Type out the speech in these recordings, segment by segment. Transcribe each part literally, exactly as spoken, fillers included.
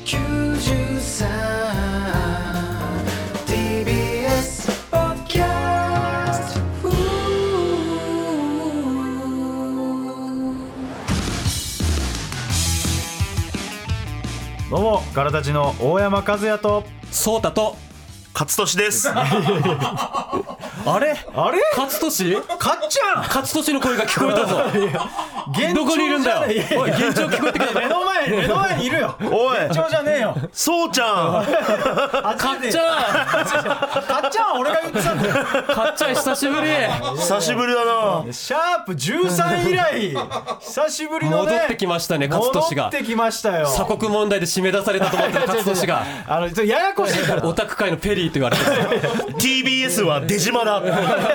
きゅうじゅうさん ティービーエス ポッキャスト。どうもガラたちの大山和也とソータと勝利ですあれあれ勝利かっちゃん勝利の声が聞こえたぞどこにいるんだよ。おい現状聞こえてきた。 目の前目の前にいるよ。 おい現状じゃねえよ。 そうちゃんかっちゃんかっちゃんは俺が言ってたんだよ。 かっちゃん久しぶり。 久しぶりだな。 シャープじゅうさん以来久しぶりのね戻ってきましたね。勝利が戻ってきましたよ。 鎖国問題で締め出されたと思ってる勝利があのちょっとややこしいからオタク界のペリーと言われてる。 ティービーエス は出島だ。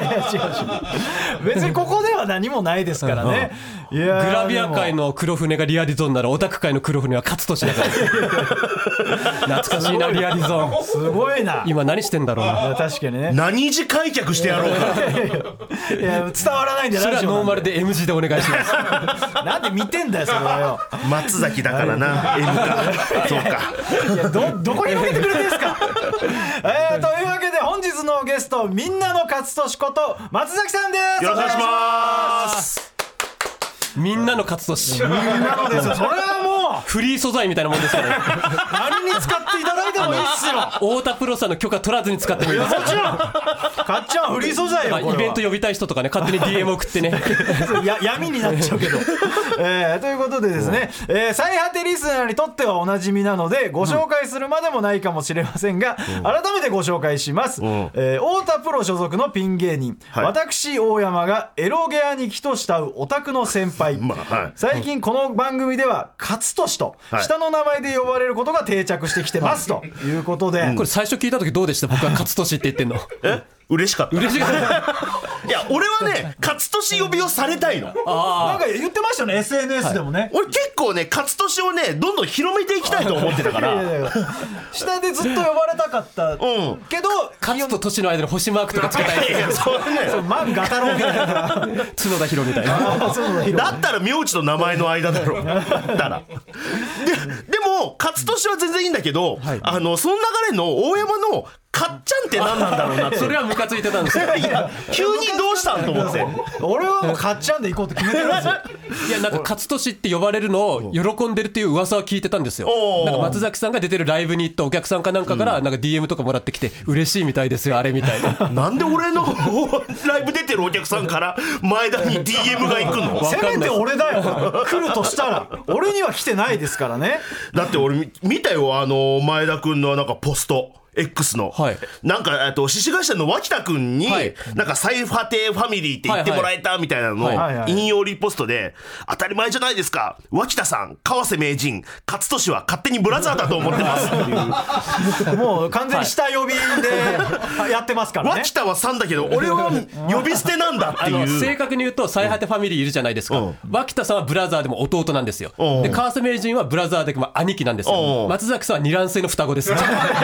別にここでは何もないですからね。いやグラビア界の黒船がリアディゾンならオタク界の黒船は勝利だから懐かしいなリアディゾン。 すごいな。 今何してんだろうな。 確かにね。 何時開脚してやろうか。 いや伝わらないんでそれはノーマルでで エム 字でお願いしますなんで見てんだよそれはよ。 松崎だからな。M か。そうか。 いや ど, どこに向けてくれてんすか。えー、というわけで本日のゲストみんなの勝利こと松崎さんです。 よろしくお願いします。 みんなの勝利。 みんなのですよ。それはもうフリー素材みたいなもんですからね。 何に使っていただいてもいいっすよ。 太田プロさんの許可取らずに使ってもいいです。 もちろんかっちゃんはフリー素材よ。 まあ、イベント呼びたい人とかね勝手に ディーエム 送ってねや闇になっちゃうけど、えー、ということでですね、えー、最果てリスナーにとってはおなじみなのでご紹介するまでもないかもしれませんが、うん、改めてご紹介します、うんえー、太田プロ所属のピン芸人、はい、私大山がエロゲアに気と慕うオタクの先輩、まあはい、最近この番組では勝利と下の名前で呼ばれることが定着してきてますということで、うん、 これ最初聞いた時どうでした？僕は勝利って言ってんのえ嬉しかった。 嬉しかった。 いや俺はね勝利呼びをされたいの。 あなんか言ってましたね エスエヌエス でもね、はい、 俺結構ね勝利をねどんどん広めていきたいと思ってたからいやいや下でずっと呼ばれたかった、うん、けど勝と年の間の星マークとかつけたい。 いやいやそれね万画太郎みたいな角田博みたいなだったら名字と名前の間だろうだったらで, でも勝利は全然いいんだけど、はい、あのその流れの大山のかっちゃんって何なんだろうなって。 それはムカついてたんですよ。 いや急にどうしたんと思って俺はもうかっちゃんで行こうって決めてるんですよ。 いやなんか勝利って呼ばれるのを喜んでるっていう噂は聞いてたんですよ。なんか松崎さんが出てるライブに行ったお客さんかなんかからなんか ディーエム とかもらってきて嬉しいみたいですよあれみたいな。 なんで俺のライブ出てるお客さんから前田に ディーエム が行くの？ せめて俺だよ来るとしたら俺には来てないですからね。 だって俺見たよあの前田くんのなんかポストX の、はい、なんかと獅子頭の脇田くんに、はい、なんか最果てファミリーって言ってもらえたみたいなのを引用リポストで当たり前じゃないですか脇田さん川瀬名人勝利は勝手にブラザーだと思ってますっていうもう完全に下呼びでやってますからね。 脇田はさんだけど俺は呼び捨てなんだっていう。あの正確に言うと最果てファミリーいるじゃないですか、うん、脇田さんはブラザーでも弟なんですよ、うん、で川瀬名人はブラザーでも兄貴なんですよ、うん、松崎さんは二卵性の双子です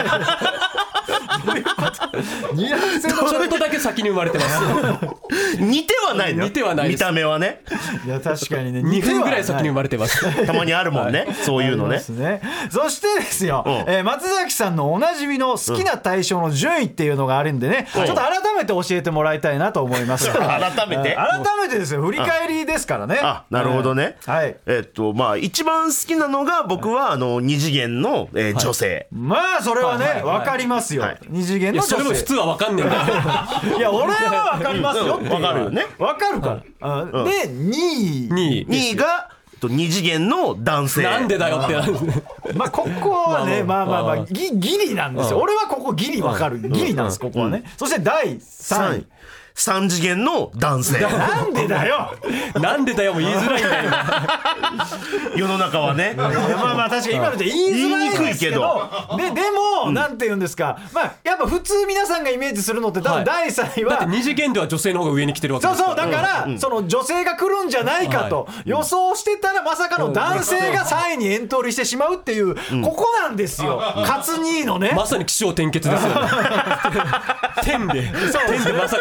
二卵性のちょっとだけ先に生まれてます似てはないの似てはないです。 見た目はね。 いや確かにねにふんぐらい先に生まれてますたまにあるもんね、はい、そういうの ね, ねそしてですよ、うんえー、松崎さんのおなじみの好きな対象の順位っていうのがあるんでね、うん、ちょっと改めて教えてもらいたいなと思います改めて改めてですよ振り返りですからね。 あなるほどね、 はい、 えー、っとまあ一番好きなのが僕はあの二次元の、えー、女性、はい、 まあそれはね、はいはいはい、分かりますよ、はい、二次元の女性。 いやそれも普通は分かんねえんだよいや俺は分かりますよっていう、 分かるよね分かるから、うん、でにいにいが二次元の男性なんでだよってなるまあここはねまあまあまあギリなんですよ。俺はここギリ分かるギリなんですここはね。そしてだいさんい三次元の男性なんでだよなんでだよも言いづらいんだよ世の中はねまあまあ確かに今ので言いづらいんですけど、ででも、うん、なんて言うんですか、まあやっぱ普通皆さんがイメージするのって多分だいさんいは、 はい、だって二次元では女性の方が上に来てるわけですから。 そうそうだから、うん、その女性が来るんじゃないかと予想してたらまさかの男性がさんいにエントリーしてしまうっていう、うん、ここなんですよ、うん、勝にのねまさに起承転結ですよね天で天でまさかの転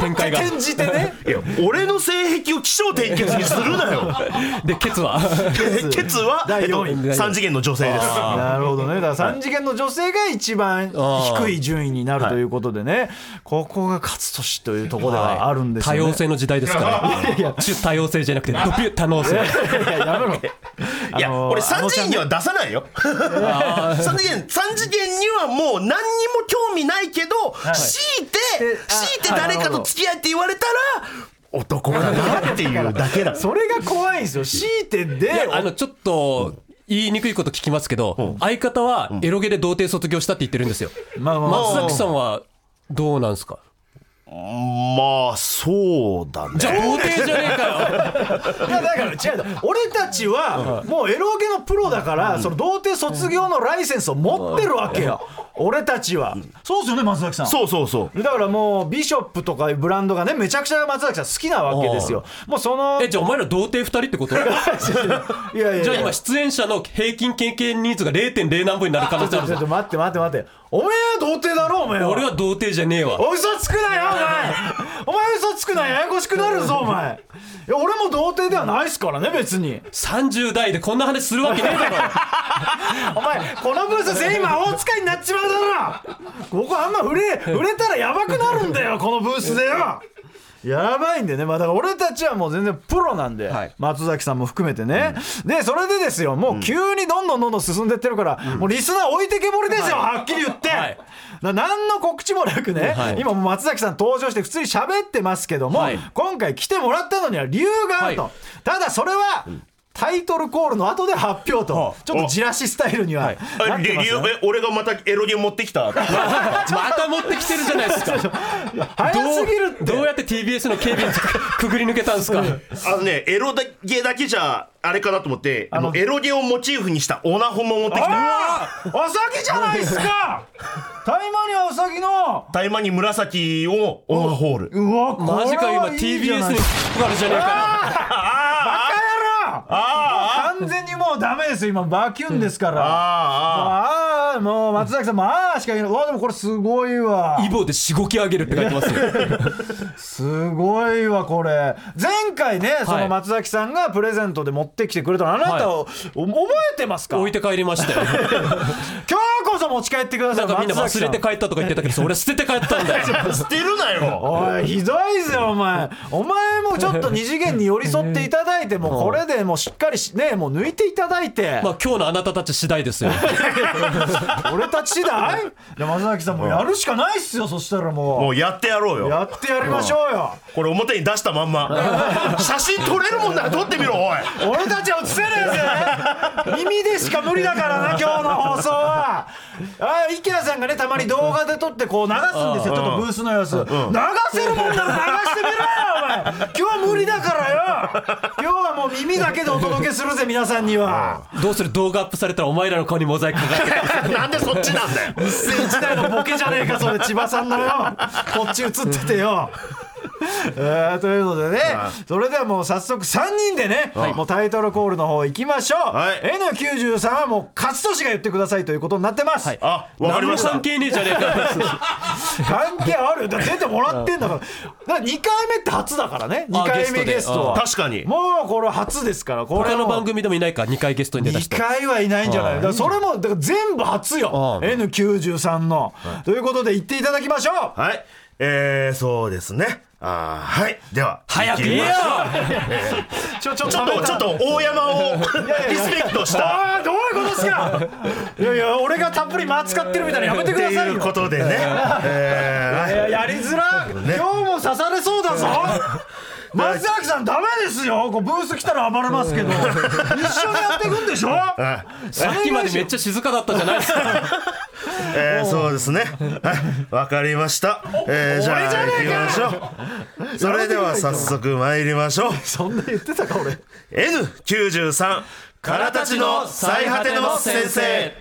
見解が転じてねいや俺の性癖を起承転結にするなよでケツはケツは、えっと、さん次元の女性です。 なるほどね。だからさん次元の女性が一番低い順位になるということでね、ここが勝利というところではあるんですよね。 多様性の時代ですから中多様性じゃなくてドピュ多能性。 いややめろ。 いや俺さん次元には出さないよさん次元さん次元にはもう何にも興味ないけど、はい、強いて強いて誰かと付き合いって言われたら男だなっていうだけだそれが怖いんですよ。強いてでいやあのちょっと言いにくいこと聞きますけど、うん、相方はエロゲで童貞卒業したって言ってるんですよ、うんまあまあ、松崎さんはどうなんですか。 まあそうだね。 じゃあ童貞じゃねえかよいやだから違う、俺たちはもうエロゲのプロだから、うん、その童貞卒業のライセンスを持ってるわけよ、うん、俺たちは、うん、そうですよね松崎さん。そうそうそうだからもうビショップとかいうブランドがねめちゃくちゃ松崎さん好きなわけですよ。もうそのえじゃあお前ら童貞ふたりってこといやいやいやじゃあ今出演者の平均経験人数が れいてんれい 何分になる可能性あるぞ。 ちょっと待って待って待ってお前は童貞だろお前は。 俺は童貞じゃねえわ。 お嘘つくなよお前お前嘘つくなややこしくなるぞお前。いや俺も童貞ではないっすからね別に。 さんじゅう代でこんな話するわけねえだろお前このブース全員魔法使いになっちまうだろここあんま売れ売れたらやばくなるんだよこのブースでよ。やばいんでね、まあ、だから俺たちはもう全然プロなんで、はい、松崎さんも含めてね、うん、でそれでですよもう急にどんどんどんどん進んでってるから、うん、もうリスナー置いてけぼりですよ、はい、はっきり言って、はい、何の告知もなくね、はい、今もう松崎さん登場して普通に喋ってますけども、はい、今回来てもらったのには理由があると、はい、ただそれは、うんタイトルコールの後で発表とちょっとじらしスタイルにはなってますよね。 俺がまたエロゲ持ってきたまた持ってきてるじゃないですか早すぎるって。 どうやって ティービーエス の警備にくぐり抜けたんですかあのねエロゲだけじゃあれかなと思ってあのエロゲをモチーフにしたオナホも持ってきた。 あアサギじゃないですかタイマにアサギのタイマに紫をオナホール。 うわマジか今 ティービーエス にあるじゃねえかバカあ完全にもうダメですよ今バキュンですから。ああもう松崎さんもああしか言えない。わでもこれすごいわイボでしごき上げるって書いてますよすごいわこれ。前回ね、はい、その松崎さんがプレゼントで持ってきてくれたのあなたを、はい、覚えてますか。 置いて帰りましたよ今日こそ持ち帰ってください。 なんかみんな忘れて帰ったとか言ってたけど俺捨てて帰ったんだよ捨てるなよおいひどいぜお前お前もちょっと二次元に寄り添っていただいてもうこれでもうしっかりねもう抜いていただいて、 まあ今日のあなたたち次第ですよ俺たち次第。いや松崎さんもうやるしかないっすよ。そしたらもうもうやってやろうよ。 やってやりましょうよ。 これ表に出したまんま写真撮れるもんなら撮ってみろおい俺たちは映せるやつ耳でしか無理だからな今日の放送は。あ池谷さんがねたまに動画で撮ってこう流すんですよちょっとブースの様子、うん、流せるもんなら流してみろよお前今日は無理だからよ今日はもう耳だけでお届けするぜ皆さんには。 どうする動画アップされたらお前らの顔にモザイクかかるなんでそっちなんだよ一世一代のボケじゃねえかそれ千葉さんのよこっち映っててよえー、ということでね、はい、それではもう早速さんにんでね、はい、もうタイトルコールの方行きましょう、はい、エヌきゅうじゅうさん はもう勝利が言ってくださいということになってます、はい、 あ分かりました。 何も関係ねえじゃねえか関係あるよだ出てもらってんだからだからにかいめって初だからねにかいめゲストは確かにもうこれ初ですからこれ他の番組でもいないかにかいゲストに出た人にかいはいないんじゃないだからそれもだから全部初よ エヌきゅうじゅうさん のということで言っていただきましょう。 はいえー、そうですねあはいでは早く言えよちょちょちょっとちょっと大山をリスペクトしたあどういうことですかいやいや俺がたっぷり間使ってるみたいなやめてくださいよっていうことでね、えー、いややりづら、ね、今日も刺されそうだぞ松崎さんダメですよこうブース来たら暴れますけど一緒にやっていくんでしょさっきまでめっちゃ静かだったじゃないですかえー、そうですねはいわかりました、えー、じゃあ行きましょうそれでは早速参りましょうそんな言ってたか俺エヌきゅうじゅうさん からたちの最果ての先生。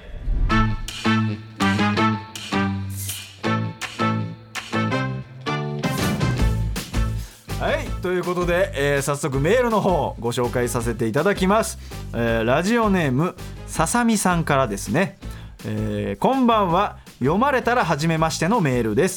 はいということで、えー、早速メールの方をご紹介させていただきます、えー、ラジオネームささみさんからですね、えー、こんばんは読まれたら初めましてのメールです。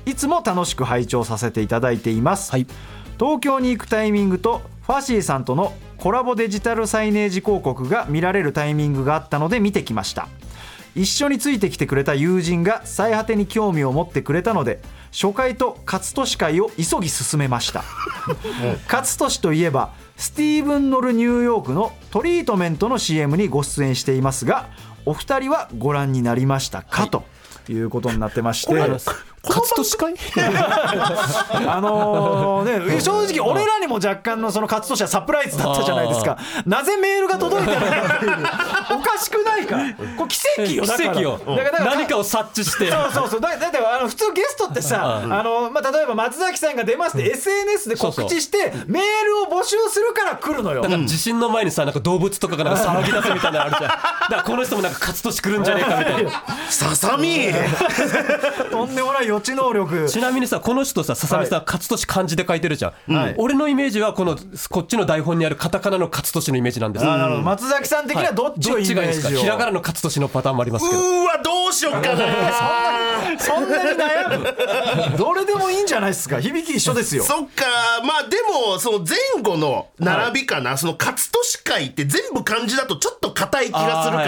いつも楽しく拝聴させていただいています、 はい、 東京に行くタイミングとファシーさんとのコラボデジタルサイネージ広告が見られるタイミングがあったので見てきました。一緒についてきてくれた友人が最果てに興味を持ってくれたので、初回と勝利会を急ぎ進めました勝利といえばスティーブン・ノルニューヨークのトリートメントの シーエム にご出演していますが、お二人はご覧になりましたか、はい、ということになってまして、 勝利会あのね、正直俺らにも若干のその勝利はサプライズだったじゃないですか。なぜメールが届いたのかっていうおかしくないか、これ奇跡よ。だから奇跡よ、だから何かを察知してそうそうそう、だだってあの普通ゲストってさ、あの、まあ、例えば松崎さんが出ますって エスエヌエス で告知してメールを募集するから来るのよ。 だから地震の前にさ、なんか動物とかがなんか騒ぎ出すみたいなのあるじゃん。だからこの人もなんか勝利来るんじゃねえかみたいなささみとんでもない予知能力。 ちなみにさ、この人さ、ささみさん、勝利漢字で書いてるじゃん、はい、俺のイメージはこのこっちの台本にあるカタカナの勝利のイメージなんです。 あ、なるほど。松崎さん的にはどっちをイメージを、はい、どっちがいいですか。ひらがなの勝利のパターンもありますけど、 うーわどうしよっかなそんなに悩むどれでもいいんじゃないですか。響き一緒ですよ。 そっか、まあでもその前後の並びかな、はい、その勝利会って全部漢字だとちょっと硬い気がするから、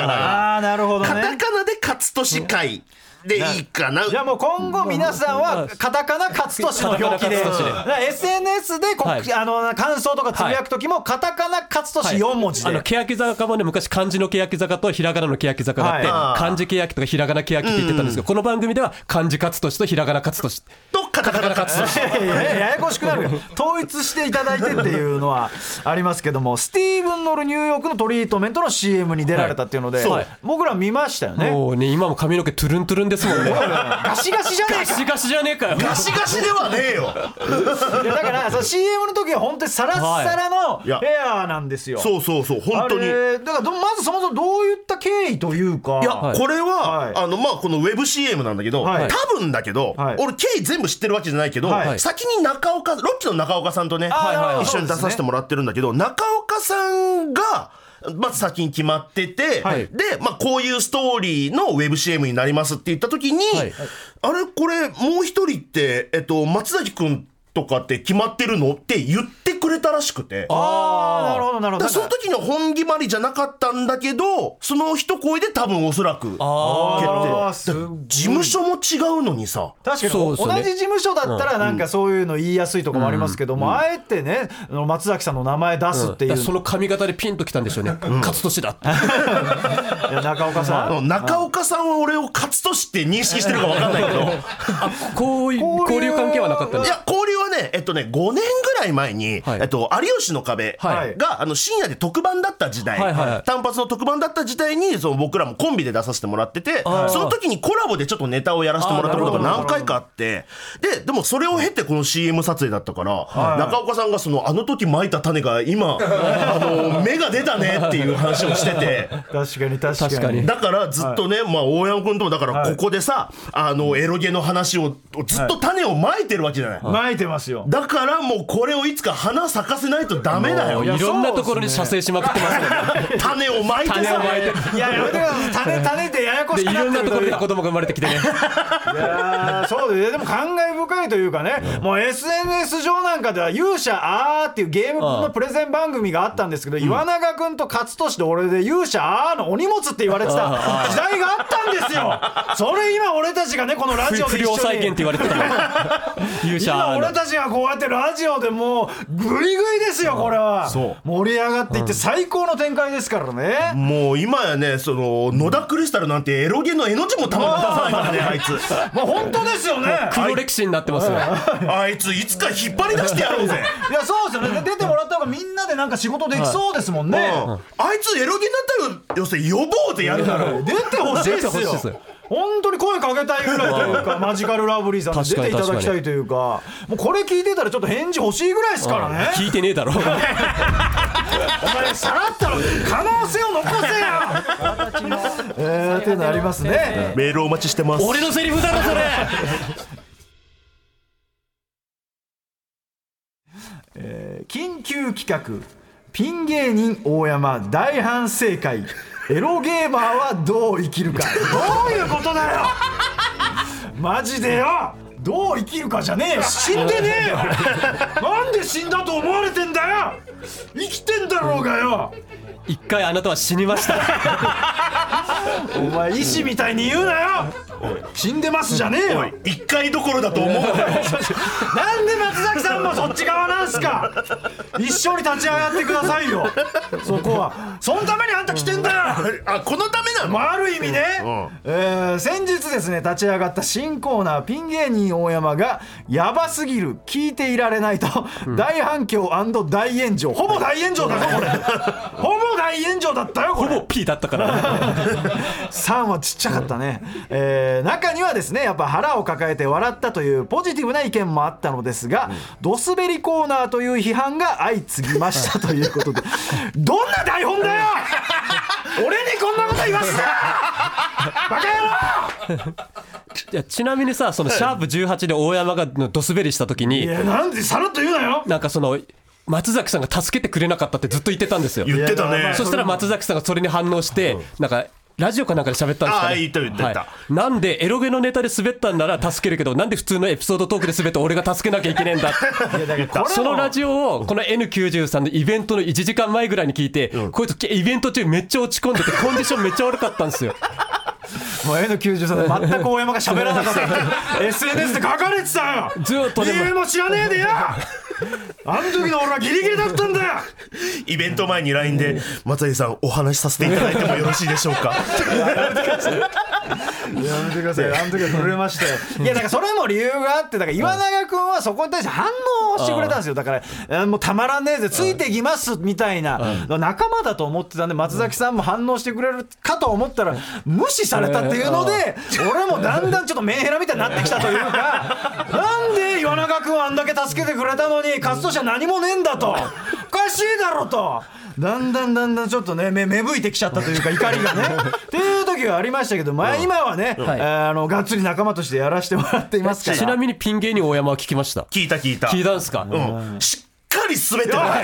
あー、なるほどね、 カタカナで勝利会でいいかな。 じゃあもう今後皆さんはカタカナ勝利の表記で、エスエヌエス でこ、はい、あの感想とかつぶやくときもカタカナ勝利よん文字で、はい、あの欅坂もね、昔漢字の欅坂とひらがなの欅坂があって、はい、漢字欅とかひらがな欅って言ってたんですけど、この番組では漢字勝利とひらがな勝利とカタカナ勝利いやややこしくなる統一していただいてっていうのはありますけども、スティーブン・ノルニューヨークのトリートメントの シーエム に出られたっていうので、はい、僕ら見ましたよね。 もうね、今も髪の毛トゥルントゥルンですもんねガシガシじゃねえか。 ガシガシじゃねえかよ。 ガシガシではねえよいやだからその シーエム の時は本当にサラッサラのヘアなんですよ、はい、 そうそうそう本当に。 だからどまずそもそもどういった経緯というか、 いや、はい、これは、はい、あのまあこのウェブ シーエム なんだけど、はい、多分だけど、はい、俺経緯全部知ってるわけじゃないけど、はい、先に中岡ロッチの中岡さんとね、はい、一緒に出させてもらってるんだけど、中岡さんがまず先に決まってて、はい、で、まあ、こういうストーリーのウェブ シーエム になりますって言った時に、はい、あれこれもう一人って、えっと、松崎くんとかって決まってるのって言ってくれたらしくて、 ああなるほどなるほど。 その時の本決まりじゃなかったんだけど、その一声で多分おそらくあ決定。事務所も違うのにさ、 確かに同じ事務所だったらなんかそういうの言いやすいとかもありますけども、うん、あえてね松崎さんの名前出すっていう、うん、 その髪型でピンときたんでしょうね、うん、勝利だっていや中岡さん中岡さんは俺を勝利って認識してるか分かんないけどあこういう交流関係はなかったんですか。 いや交流はね、えっとねごねんぐらい前に、はい、えっと、有吉の壁が、はい、あの深夜で特番だった時代、はいはい、単発の特番だった時代にその僕らもコンビで出させてもらってて、その時にコラボでちょっとネタをやらせてもらったことが何回かあって、ででもそれを経てこの シーエム 撮影だったから、はい、中岡さんがそのあの時まいた種が今あの芽が出たねっていう話をしてて確かに確かに。 だからずっとね、はい、まあ、大山君ともだからここでさ、はい、あのエロゲの話をずっと種をまいてるわけじゃない、 はい、まいてますよ。 だからもうこれをいつか花咲かせないとダメだよ。 いろんなところに射精しまくってますよね種をまいてさ、 種をまいていややめてください。種種ってややこしくなってる。 いろんなところで子供が生まれてきてねいやそうで、でも感慨深いというかね、もう エスエヌエス 上なんかでは勇者あーっていうゲームのプレゼン番組があったんですけど、うん、岩永君と勝利で俺で勇者あーのお荷物って言われてた時代があったんですよ。それ今俺たちがねこのラジオで一緒に不良債権って言われてたの勇者今俺たちがこうやってラジオでもうグイグイですよ。これは盛り上がっていって最高の展開ですからね、 うん、もう今やねその野田クリスタルなんてエロゲの絵の字もたまらないからねあいつもう本当ですよね。 黒歴史になってますよあいついつか引っ張り出してやろうぜいやそうですよね。出てもらった方がみんなでなんか仕事できそうですもんね、 うん、あいつエロゲになったら要するに呼ぼうってやるだろう。 出てほしいですよ本当に声かけたいぐらいというかマジカルラブリーさんに出ていただきたいというか、もうこれ聞いてたらちょっと返事欲しいぐらいですからね。 聞いてねえだろお前さらったら可能性を残せよえーっていうのありますね。 メールお待ちしてます。 俺のセリフだろそれえー、緊急企画ピン芸人大山大反省会エロゲーマーはどう生きるかどういうことだよマジでよ。 どう生きるかじゃねえよ。死んでねえよなんで死んだと思われてんだよ。生きてんだろうがよ。 一回あなたは死にましたお前医師みたいに言うなよ。死んでますじゃねえよ。 一回どころだと思うなよなんで松崎さんもそっち側なんすか。一緒に立ち上がってくださいよ。そこはそのためにあんた来てんだよ。 あ、このためなの。 まあ、ある意味ね、うんえー、先日ですね立ち上がった新コーナーピン芸人大山がやばすぎる聞いていられないと、うん、大反響&大炎上。ほぼ大炎上だぞこれほぼ大炎上だったよこれ。 ほぼ P だったからさんはちっちゃかったね、えー、中にはですねやっぱ腹を抱えて笑ったというポジティブな意見もあったのですが、うん、ドスベリコーナーという批判が相次ぎましたということでどんな台本だよ俺にこんなこと言わせたバカ野郎いやちなみにさそのシャープじゅうはちで大山がドスベリした時に、 いやなんでさらっと言うなよ。 なんかその松崎さんが助けてくれなかったってずっと言ってたんですよ。 言ってたね。 そしたら松崎さんがそれに反応して、うん、なんかラジオかなんかで喋ったんですかね。 ああ言った言った言った、 はい、なんでエロゲのネタで滑ったんなら助けるけどなんで普通のエピソードトークで滑って俺が助けなきゃいけねえんだってそのラジオをこの エヌきゅうじゅうさん のイベントのいちじかんまえぐらいに聞いて、うん、こいつイベント中めっちゃ落ち込んでてコンディションめっちゃ悪かったんですよもう エヌきゅうじゅうさん で全く大山が喋らなかったってエスエヌエス で書かれてたよ。 ずっとでも理由も知らねえでよあの時の俺はギリギリだったんだよ。 イベント前に ライン で松井さんお話しさせていただいてもよろしいでしょうかやめてくださいやめてください。あの時は震えましたよ。いやだからそれも理由があってだから岩永君はそこに対して反応してくれたんですよ。だからもうたまらねえぜついてきますみたいな仲間だと思ってたんで松崎さんも反応してくれるかと思ったら無視されたっていうので俺もだんだんちょっとメンヘラみたいになってきたというかなんで岩永君はあんだけ助けてくれたのに勝としては何もねえんだとおかしいだろとだんだんだんだんちょっとね 芽, 芽吹いてきちゃったというか怒りがねっていう時はありましたけど、まあ、今はね、はい、あのがっつり仲間としてやらせてもらっていますから。 ちなみにピン芸人大山は聞きました。 聞いた聞いた聞いたんすか、 うん、しっかり滑ってたバカ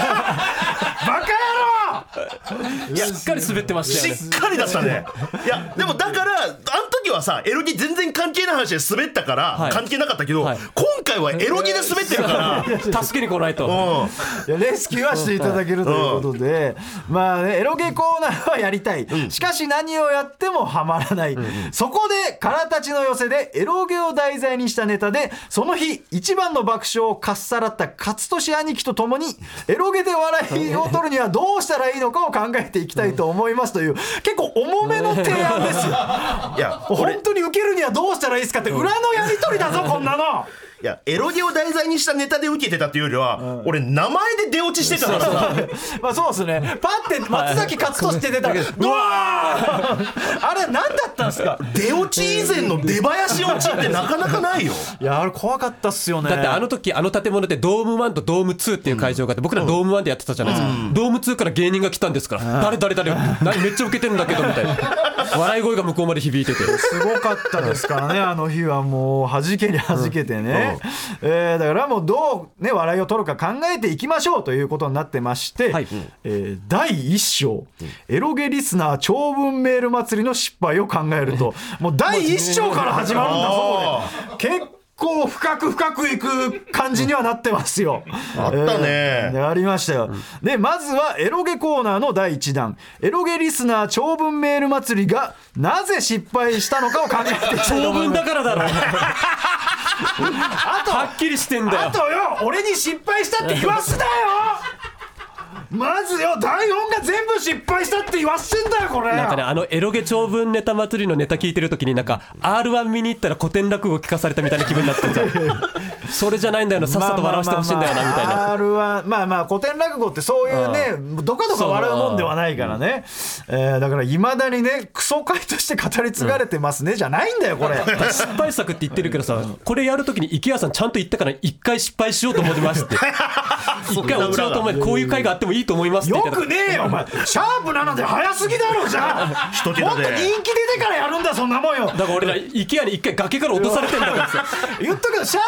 野郎いやしっかり滑ってましたよね。 しっかりだったねいやでもだからあの時はさエロギ全然関係ない話で滑ったから、はい、関係なかったけど、はい、今回はエロギで滑ってるから助けに来ないと、 うん、いやレスキューはしていただけるということで、うん、まあねエロゲコーナーはやりたい、うん、しかし何をやってもハマらない、うん、そこでからたちの寄せでエロゲを題材にしたネタでその日一番の爆笑をかっさらった勝利兄貴と共にエロゲで笑いを取るにはどうしたらいいのかを考えていきたいと思いますという結構重めの提案ですよいや本当に受けるにはどうしたらいいですかって裏のやり取りだぞこんなの。 いやエロゲを題材にしたネタで受けてたっていうよりは、うん、俺名前で出落ちしてたからさまあそうですねパッて松崎勝利って出たらうわーあれ何だったんですか。 出落ち以前の出囃子落ちってなかなかないよいやあれ怖かったっすよね。 だってあの時あの建物でドームワンとドームツーっていう会場があって、うん、僕らドームワンでやってたじゃないですか、うん、ドームツーから芸人が来たんですから、うん、誰誰誰何めっちゃウケてるんだけどみたいな笑い声が向こうまで響いててすごかったですからねあの日はもう弾けに弾けてね、うんうんえー、だからもうどう、ね、笑いを取るか考えていきましょうということになってまして、はいえー、だいいっ章、うん、エロゲリスナー長文メール祭りの失敗を考えるともうだいいっ章から始まるんだぞこれ結構深く深くいく感じにはなってますよあったね、 えー、ありましたよ、うん、でまずはエロゲコーナーのだいいちだんエロゲリスナー長文メール祭りがなぜ失敗したのかを考えていきたいと思います。 長文だからだろあとはっきりしてんだよ。 あとよ俺に失敗したって言わすなよまずよ台本が全部失敗したって言わせんだよこれ。 なんかねあのエロゲ長文ネタ祭りのネタ聞いてる時になんか アールワン 見に行ったら古典落語聞かされたみたいな気分になってるそれじゃないんだよなさっさと笑わせてほしいんだよなみたいな。 アールワン まあまあ古典落語ってそういうねどかどか笑うもんではないからね、えー、だからいまだにねクソ回として語り継がれてますね、うん、じゃないんだよこれ失敗作って言ってるけどさこれやるときに池谷さんちゃんと言ったから一回失敗しようと思いますって一回落ちようと思いこういう回があってもいいと思いますって言ってた。 よくねえよお前シャープななで早すぎだろじゃあもっと人気出てからやるんだそんなもんよ。 だから俺ら池谷に一回崖から落とされてんだからさ言っとくけどシャープなな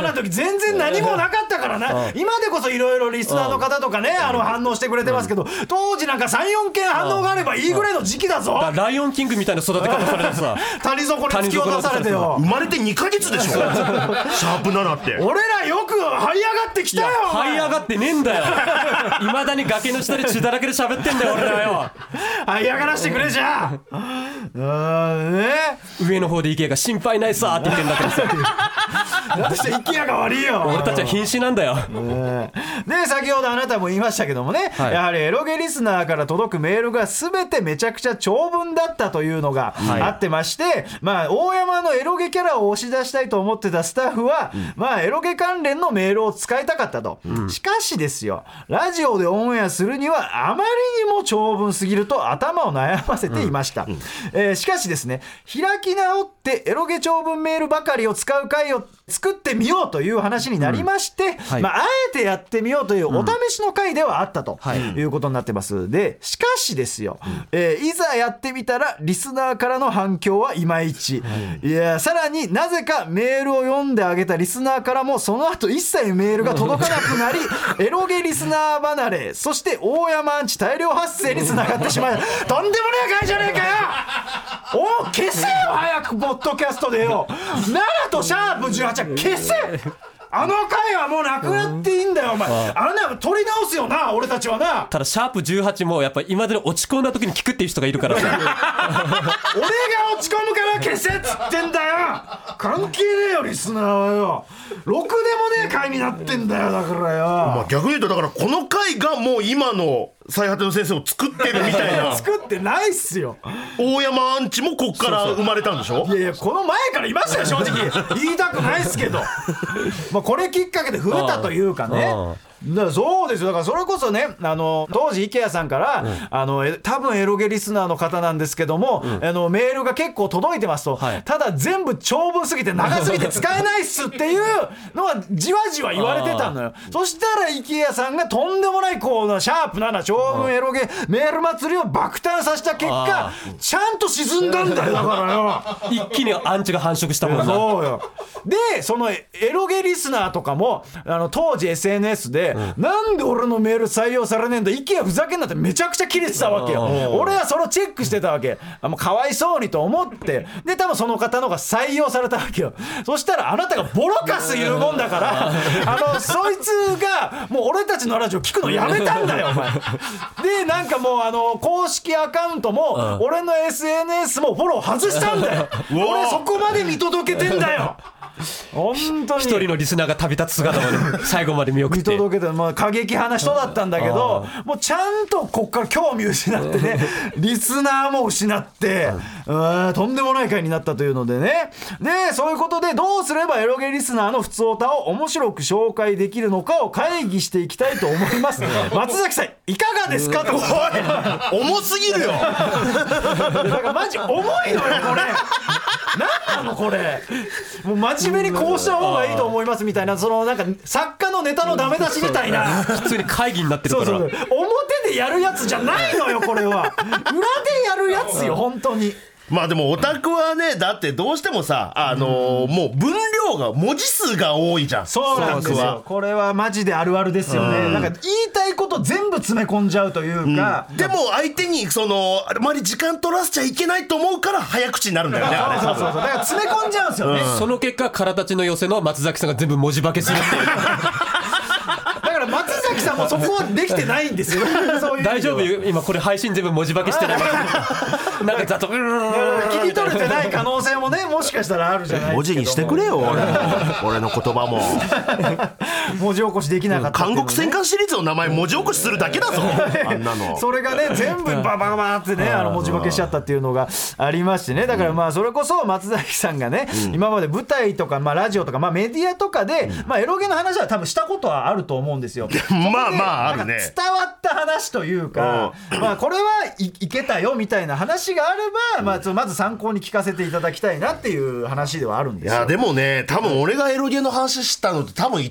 らの時全然何もなかったからな、うん、今でこそいろいろリスナーの方とかね、うん、あの反応してくれてますけど、うん、当時なんか さん,よん 件反応があればいいぐらいの時期だぞ、 うん、だライオンキングみたいな育て方されてさ谷底に突き落とされてよ、 生まれてにかげつでしょシャープななって俺らよく這い上がってきたよ。 這い上がってねえんだよいまだに崖の下で血だらけで喋ってんだよ俺らよ這い上がらしてくれじゃあうんね、 上の方で IKEA が心配ないさって言ってんだけどさなんで IKEA が悪いよ俺たちは瀕死なんだよ、 ね、で先ほどあなたも言いましたけどもね、はい、やはりエロゲリスナーから届くメールが全てめちゃくちゃ長文だったというのがあってまして、はい、まあ大山のエロゲキャラを押し出したいと思ってたスタッフは、うん、まあエロゲ関連のメールを使いたかったと、うん、しかしですよ、ラジオでオンエアするにはあまりにも長文すぎると頭を悩ませていました、うんうん、えー、しかしですね、開き直ってエロゲ長文メールばかりを使う回を作ってみようという話になりまして、うん、はい、まあ、あえてやってみようというお試しの回ではあったということになってます、うん、でしかしですよ、うん、えー、いざやってみたらリスナーからの反響はいまいち、うん、いやさらになぜかメールを読んであげたリスナーからもその後一切メールが届かなくなりエロゲリスナー離れ、そして大山アンチ大量発生につながってしまうとんでもねえ回じゃねえかよお消せよ早くポッドキャストでよななとシャープじゅうはちは消せあの回はもうなくなっていいんだよお前、あんなの取り直すよな俺たちはな。 ただシャープじゅうはちもやっぱ今まで落ち込んだ時に聞くっていう人がいるからさ俺が落ち込むから消せっつってんだよ関係ねえよリスナーはよ、ろくでもねえ回になってんだよだからよ、 まあ、逆に言うとだからこの回がもう今の最果ての先生を作ってるみたいな作ってないっすよ。 大山アンチもこっから生まれたんでしょ。 いやいやこの前からいましたよ正直言いたくないっすけどまあこれきっかけで増えたというかね、だからそうですよ、だからそれこそね、あの当時 IKEA さんから、うん、あの多分エロゲリスナーの方なんですけども、うん、あのメールが結構届いてますと、はい、ただ全部長文すぎて長すぎて使えないっすっていうのはじわじわ言われてたのよ。そしたら IKEA さんがとんでもないこうシャープなな長文エロゲメール祭りを爆誕させた結果ちゃんと沈んだんだよだからよ一気にアンチが繁殖したもんな。 そうよ。でそのエロゲリスナーとかもあの当時 エスエヌエス で、うん、なんで俺のメール採用されねえんだ IKEA ふざけんなってめちゃくちゃキレてたわけよ。俺はそれをチェックしてたわけ。あもうかわいそうにと思ってで多分その方のが採用されたわけよ。そしたらあなたがボロカス言うもんだからあのそいつがもう俺たちのラジオ聞くのやめたんだよお前でなんかもうあの公式アカウントも俺の エスエヌエス もフォロー外したんだよ俺そこまで見届けてんだよ本当に一人のリスナーが旅立つ姿まで最後まで見送って見届けて、まあ、過激派な人だったんだけどもうちゃんとこっから興味失ってねリスナーも失ってうんとんでもない回になったというのでね。でそういうことでどうすればエロゲリスナーのふつおたを面白く紹介できるのかを会議していきたいと思います松崎さんいかがですかと。おい重すぎるよだからマジ重いのよこれ何なのこれもう真面目にこうした方がいいと思いますみたいなそのなんか作家のネタのダメ出しみたいな普通に会議になってるからそうそう表でやるやつじゃないのよこれは裏でやるやつよ本当に。 まあでもオタクはねだってどうしてもさあのー、もう分量が文字数が多いじゃん。 そうなんですよこれはマジであるあるですよね。なんか言いたいこと全部詰め込んじゃうというか、 うん、でも相手にそのあまり時間取らせちゃいけないと思うから早口になるんだよねあれそうそうそうだから詰め込んじゃうんですよね、 うん、その結果からたちの寄せの松崎さんが全部文字化けするっていうだから松崎さんもそこはできてないんですよそういう大丈夫今これ配信全部文字化けしてないなんかざっと聞き取れてない可能性もねもしかしたらあるじゃないですか。 文字にしてくれよ俺俺の言葉も文字起こしできなかった、 ね、韓国戦艦シリーズの名前文字起こしするだけだぞあんなのそれがね全部ババババってねあの文字化けしちゃったっていうのがありましてね。だからまあそれこそ松崎さんがね、うん、今まで舞台とか、まあ、ラジオとか、まあ、メディアとかで、うんまあ、エロゲの話は多分したことはあると思うんですよまあまああるね。 伝わった話というか、まあ、これはいいけたよみたいな話があれば、まあ、まず参考に聞かせていただきたいなっていう話ではあるんですよ。 いやでもね多分俺がエロゲの話したのって多分一番下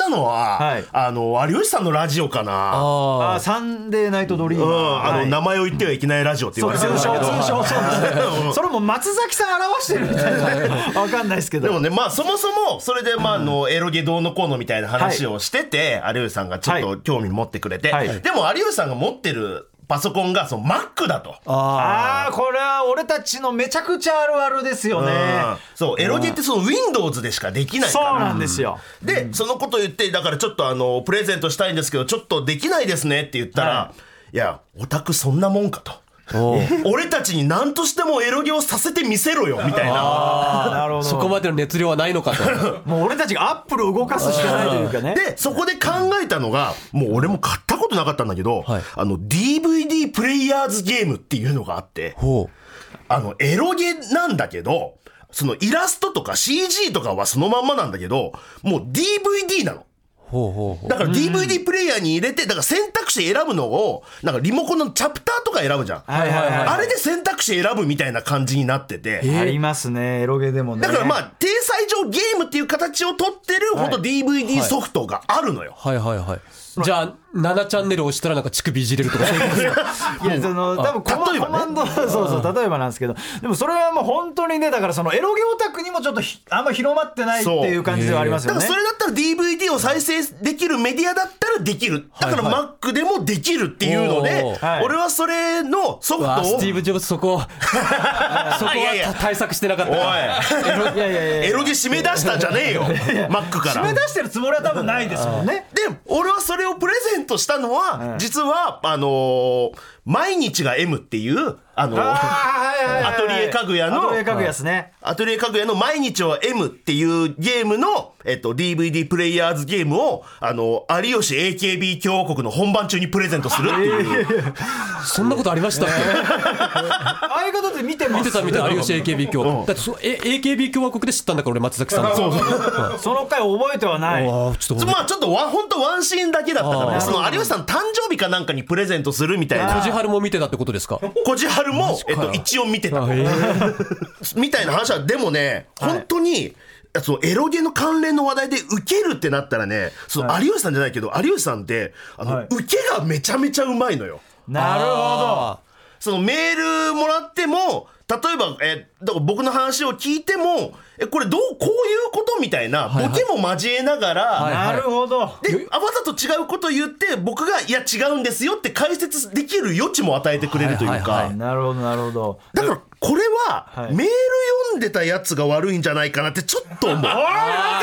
したのは、はい、あの有吉さんのラジオかな。 ああサンデーナイトドリーム、うん、 あの、はい、名前を言ってはいけないラジオって言われてるんだけど、 通称通称そうですねそれも松崎さん表してるみたいな分かんないですけど、 でもね、まあそもそもそれで、まあ、あのエロゲどうのこうのみたいな話をしてて、はい、有吉さんがちょっと興味持ってくれて、はい、でも有吉さんが持ってるパソコンがその Mac だと。 ああこれは俺たちのめちゃくちゃあるあるですよね。 そうエロゲってその Windows でしかできないから。 そうなんですよ。 で、うん、そのこと言ってだからちょっとあのプレゼントしたいんですけどちょっとできないですねって言ったら、はい、いやオタクそんなもんかと。俺たちに何としてもエロゲをさせてみせろよみたいな。 あなるほど。そこまでの熱量はないのかともう俺たちがアップルを動かすしかないというかね。 でそこで考えたのがもう俺も買ったことなかったんだけど、はい、あの ディーブイディー プレイヤーズゲームっていうのがあって、ほうあのエロゲなんだけどそのイラストとか シージー とかはそのまんまなんだけどもう ディーブイディー なの。ほうほうほうだから ディーブイディー プレイヤーに入れてだから選択肢選ぶのをなんかリモコンのチャプターとか選ぶじゃん、はいはいはい、あれで選択肢選ぶみたいな感じになってて、 えー、ありますねエロゲでもね。 だからまあ体裁上ゲームっていう形を取ってるほんと ディーブイディー ソフトがあるのよ。 はいはいはい、はいじゃあななチャンネル押したらなんか乳首いじれるとかそういうことですか。 いやその多分コマ、ね、コマンドそうそう例えばなんですけどでもそれはもう本当にねだからそのエロゲオタクにもちょっとあんま広まってないっていう感じではありますよね。 だからそれだったら ディーブイディー を再生できるメディアだったらできるだから Mac でもできるっていうので、はいはい、俺はそれのソフトをスティーブ・ジョブズそこそこは対策してなかった。おいエロいやいやいやエロゲ締め出したんじゃねえよMac から締め出してるつもりは多分ないですもんね。 で俺はそれをプレゼントしたのは、うん、実はあのー、毎日が M っていうあのー、アトリエ家具屋のアトリエ家具屋ですね。 アトリエ家具屋の毎日は M っていうゲームの、えっと、ディーブイディー プレイヤーズゲームをあの有吉 エーケービー 共和国の本番中にプレゼントするっていう、えー、そんなことありましたっけ。 ああいうことで見てます見てた見てた有吉 エーケービー 共和国、うん、だってそ エーケービー 共和国で知ったんだから俺松崎さんそうそうその回覚えてはない。 あちょっとまあちょっとわ本当ワンシーンだけだったからね。その有吉さん誕生日かなんかにプレゼントするみたいな。 こじはるも見てたってことですか。 こじはるも、えっと、一応見てたみたいな話はでもね本当にそのエロゲの関連の話題でウケるってなったらねその有吉さんじゃないけど有吉さんってあの、はい、ウケがめちゃめちゃうまいのよ。 なるほど。 そのメールもらっても例えば、えだから僕の話を聞いてもえこれどうこういうことみたいなボケも交えながら、 はいはい、なるほどであわざと違うことを言って僕がいや違うんですよって解説できる余地も与えてくれるというか、はいはいはい、 なるほどなるほど。 だからこれは、はい、メール読んでたやつが悪いんじゃないかなってちょっと思う。おい待てよ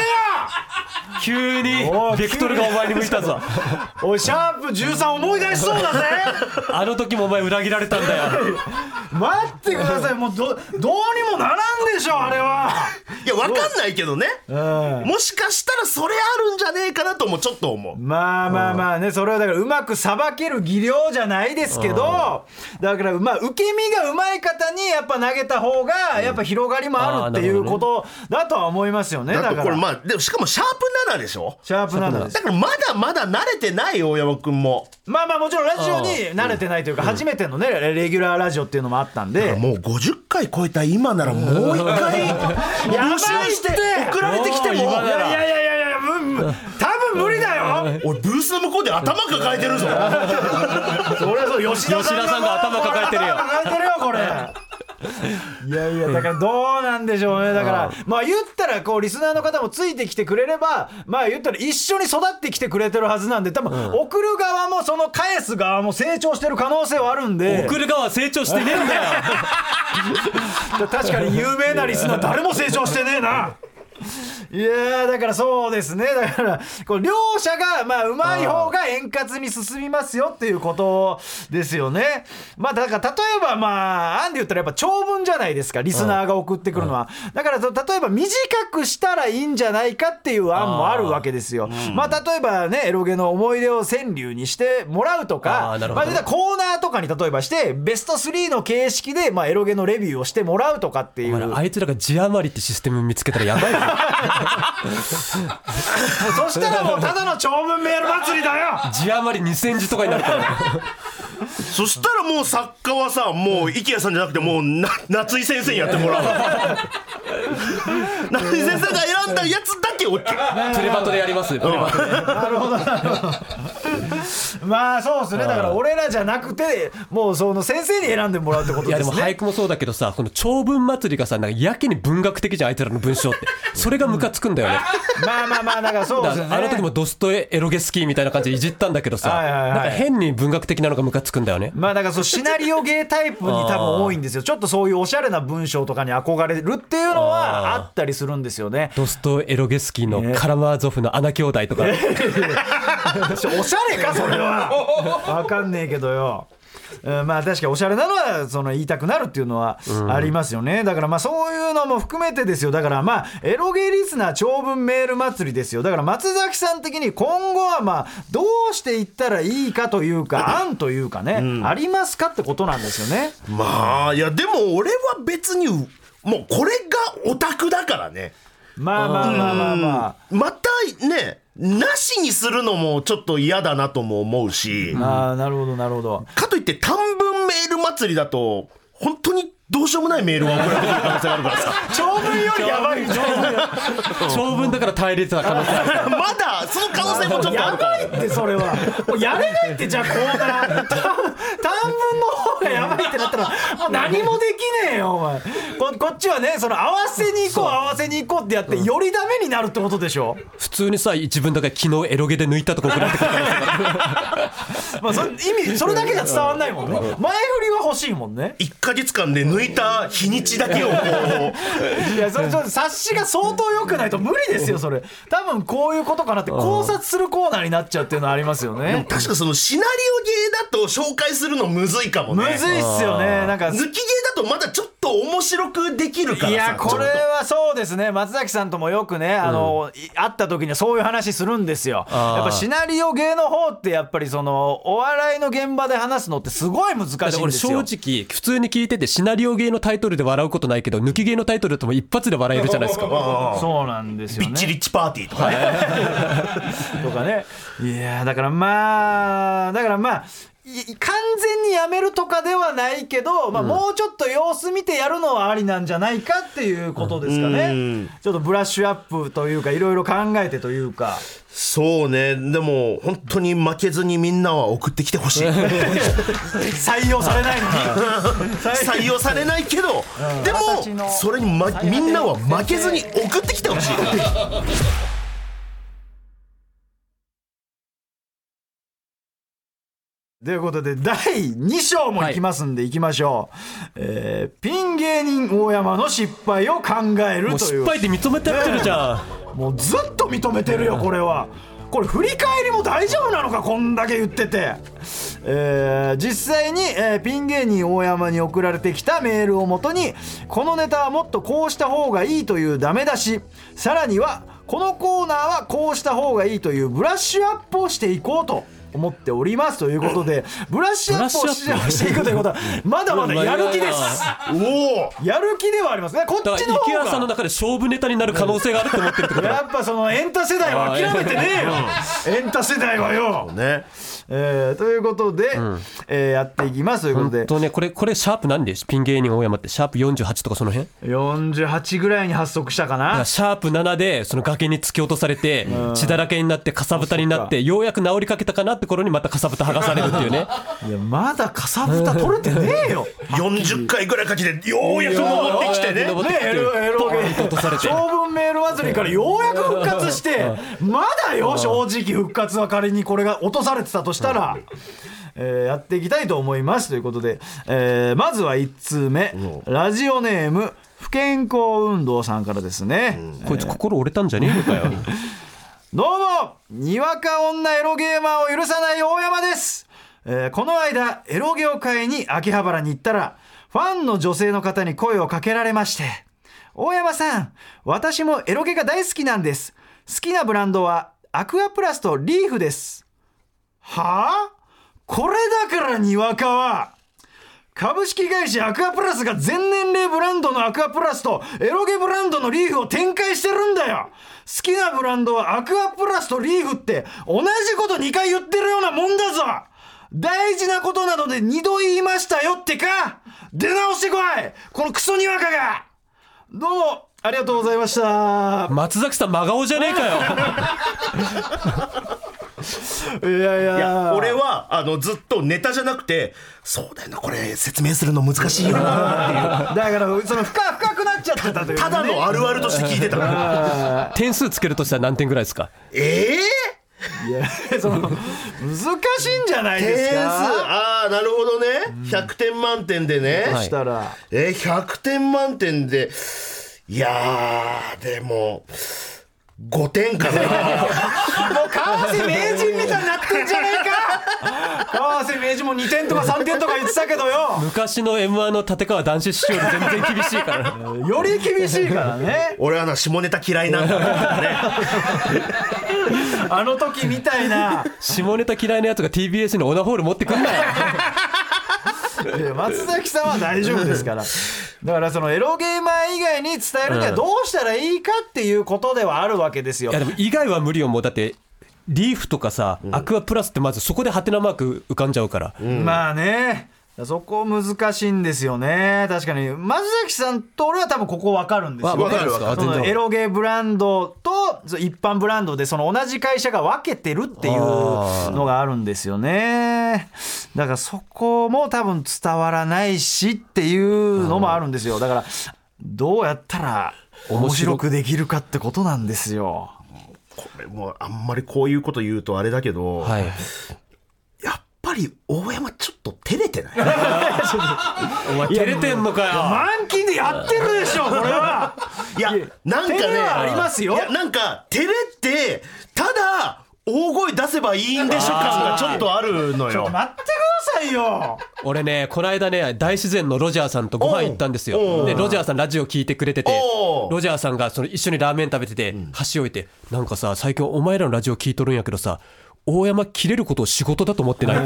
急にベクトルがお前に向いたぞ。 おいシャープじゅうさん思い出しそうだぜ。 あの時もお前裏切られたんだよ。 待ってくださいもう ど, どうにもならんでしょあれは。 いや分かんないけどね、うん、もしかしたらそれあるんじゃねえかなともちょっと思う。 まあまあまあねそれはだからうまくさばける技量じゃないですけどだからまあ受け身がうまい方にやっぱ投げた方がやっぱ広がりもあるっていうことだとは思いますよね。だからこれまあでもしかもシャープななでしょ。 シャープななです。 だからまだまだ慣れてない大山くんもまあまあもちろんラジオに慣れてないというか初めてのねレギュラーラジオっていうのもあったんでもうごじゅっかい超えた今ならもう一回募集して送られてきてもいやいやいやいやいや多分無理だよ。 俺ブースの向こうで頭抱えてるぞ。それはそう吉田さんが吉田さんが頭抱えてるよ抱えてるよこれ。いやいやだからどうなんでしょうね。だからまあ言ったらこうリスナーの方もついてきてくれればまあ言ったら一緒に育ってきてくれてるはずなんで多分送る側もその返す側も成長してる可能性はあるんで。 送る側は成長してねえんだよ。 確かに有名なリスナー誰も成長してねえな。いやだからそうですねだからこう両者がまあうまい方が円滑に進みますよっていうことですよね。まあだから例えばまあ案で言ったらやっぱ長文じゃないですかリスナーが送ってくるのは。だから例えば短くしたらいいんじゃないかっていう案もあるわけですよ。あ、うん、まあ例えばねエロゲの思い出を川柳にしてもらうとかまあコーナーとかに例えばしてベストスリーの形式でまあエロゲのレビューをしてもらうとかっていう。 あいつらが字余りってシステム見つけたらやばいよ。 そしたらもうただの長文メール祭りだよ。 字余りにせんじとかになるからそしたらもう作家はさもう池谷さんじゃなくてもうな夏井先生にやってもらう。 成瀬さんが選んだやつだけ OK。 プレバトでやります、プレバトで。 なるほどなるほど。まあそうですね、だから俺らじゃなくてもうその先生に選んでもらうってことですね。 いやでも俳句もそうだけどさ、この長文祭りがさ、なんかやけに文学的じゃん、あいつらの文章って。それがムカつくんだよね。 まあまあまあ、だからそうですね。 あの時もドストエロゲスキーみたいな感じでいじったんだけどさ、 はいはいはい、 なんか変に文学的なのがムカつくんだよね。 まあだからそうシナリオゲータイプに多分多いんですよ。ちょっとそういうおしゃれな文章とかに憧れるっていうのはあったりするんですよね。 ドストエロゲスキーのカラマーゾフの穴兄弟とか、 おしゃれかそれは。わかんねえけどよ。うん、まあ確かにおしゃれなのはその言いたくなるっていうのはありますよね、うん、だからまあそういうのも含めてですよ。だからまあエロゲーリスナー長文メール祭りですよ。だから松崎さん的に今後はまあどうしていったらいいかというか案というかね、うん、ありますかってことなんですよね。 まあいやでも俺は別にもうこれがオタクだからね。 まあまあまあまあまあ、 またねなしにするのもちょっと嫌だなとも思うし、 ああなるほどなるほど。 かといって短文メール祭りだと本当にどうしようもないメールが送られてくる可能性があるからさ。 長文よりやばい。 長文だから耐えれてた可能性ある。 まだその可能性もちょっとあるから。 やばいってそれはもうやれないって。じゃあコーナー短文の方がやばいってなったらもう何もできねえよお前。 こ, こっちはねその合わせに行こう合わせに行こうってやってよりダメになるってことでしょ。 普通にさ一文だから昨日エロゲで抜いたとこ送られてくるまあそ意味それだけじゃ伝わんないもんね。前振りは欲しいもんね。 いっかげつかんで抜いた日にちだけをこういやそれ察しが相当良くないと無理ですよそれ。多分こういうことかなって考察するコーナーになっちゃうっていうのはありますよね。 確かそのシナリオゲーだと紹介するのむずいかもね。 むずいっすよね。なんか抜きゲーだとまだちょっと面白くできるからさ。 いやこれはそうですね。松崎さんともよくねあの、うん、会った時にはそういう話するんですよ。やっぱシナリオゲーの方ってやっぱりそのお笑いの現場で話すのってすごい難しいんですよ。 俺正直普通に聞いててシナリオゲーのタイトルで笑うことないけど抜きゲーのタイトルだとも一発で笑えるじゃないですか。 そうなんですよね。 ビッチリッチパーティーとかねとかね。いやだからまあだからまあ完全にやめるとかではないけど、まあ、もうちょっと様子見てやるのはありなんじゃないかっていうことですかね。ちょっとブラッシュアップというかいろいろ考えてというか。 そうね。でも本当に負けずにみんなは送ってきてほしい。 採用されないのに採用されないけど、うん、でもそれに、ま、みんなは負けずに送ってきてほしい。 ということでだいに章もいきますんで、はい、いきましょう、えー、ピン芸人大山の失敗を考えるという。もう失敗って認めてやってるじゃん、もうずっと認めてるよこれは。これ振り返りも大丈夫なのかこんだけ言ってて、えー、実際に、えー、ピン芸人大山に送られてきたメールをもとにこのネタはもっとこうした方がいいというダメ出し、さらにはこのコーナーはこうした方がいいというブラッシュアップをしていこうと思っておりますということで、ブラッシュアップをしていくということはまだまだやる気です。おやる気ではありますね。こっちの方が池谷さんの中で勝負ネタになる可能性があると思ってるってこと。 やっぱそのエンタ世代は諦めてねえよエンタ世代はよ、ねえー、ということで、うんえー、やっていきますということで、 本当ね、これこれシャープなんでピン芸人大山ってシャープよんじゅうはちとかその辺よんじゅうはちぐらいに発足したかな。 シャープななでその崖に突き落とされて血だらけになってかさぶたになってようやく治りかけたかなって頃にまたかさぶた剥がされるっていうね。 いやまだかさぶた取れてねえよよんじゅっかいぐらいかけてようやく登ってきてね、 長文メール祭りからようやく復活してまだよ正直復活は仮にこれが落とされてたとしたら、えー、やっていきたいと思いますということで、えー、まずはいち通目、ラジオネーム不健康運動さんからですね、 うん、こいつ心折れたんじゃねえのかよどうもにわか女エロゲーマーを許さない大山です、えー、この間エロ業界に秋葉原に行ったらファンの女性の方に声をかけられまして、大山さん私もエロゲが大好きなんです、好きなブランドはアクアプラスとリーフです。はぁ、これだからにわかは株式会社アクアプラスが全年齢ブランドのアクアプラスとエロゲブランドのリーフを展開してるんだよ。好きなブランドはアクアプラスとリーフって同じことにかい言ってるようなもんだぞ。大事なことなのでにど言いましたよってか。出直してこいこのクソにわかが。どうもありがとうございました。 松崎さん真顔じゃねえかよいやいやいや俺はあのずっとネタじゃなくて、そうだよなこれ説明するの難しいよなっていうだからその深深くなっちゃってたという、ね、 ただのあるあるとして聞いてたから点数つけるとしたら何点ぐらいですか？ えー、いやその難しいんじゃないですか。 点数、ああなるほどね、うん、ひゃくてん満点でね、 そしたらえー、ひゃくてん満点で、いやーでもごてんかなもう川瀬名人みたいになってんじゃねえか川瀬名人もにてんとかさんてんとか言ってたけどよ、 昔の エムワン の立川談志師匠より全然厳しいからより厳しいからね俺はな下ネタ嫌いなんだからねあの時みたいな下ネタ嫌いなやつが ティービーエス にオナホール持ってくんなよ松崎さんは大丈夫ですからだからそのエロゲーマー以外に伝えるにはどうしたらいいかっていうことではあるわけですよ。 いやでも以外は無理よ。もうだってリーフとかさ、うん、アクアプラスってまずそこでハテナマーク浮かんじゃうから、 うん、まあねそこ難しいんですよね。確かに松崎さんと俺は多分ここ分かるんですよね。 分かる分かる。 そのエロゲーブランドと一般ブランドでその同じ会社が分けてるっていうのがあるんですよね。だからそこも多分伝わらないしっていうのもあるんですよ。だからどうやったら面白くできるかってことなんですよ。 これもうあんまりこういうこと言うとあれだけど、はい、やっぱり大山ちょっと照れてないお前照れてんのかよ。 満勤でやってるでしょこれは。 いやなんかね照れはありますよ。 いやなんか照れてただ大声出せばいいんでしょ感がちょっとあるのよ。 ちょっと待ってくださいよ。 俺ねこの間ね大自然のロジャーさんとご飯行ったんですよ。でロジャーさんラジオ聞いてくれてて、ロジャーさんがその一緒にラーメン食べてて箸置いて、なんかさ最近お前らのラジオ聞いとるんやけどさ、大山切れることを仕事だと思ってない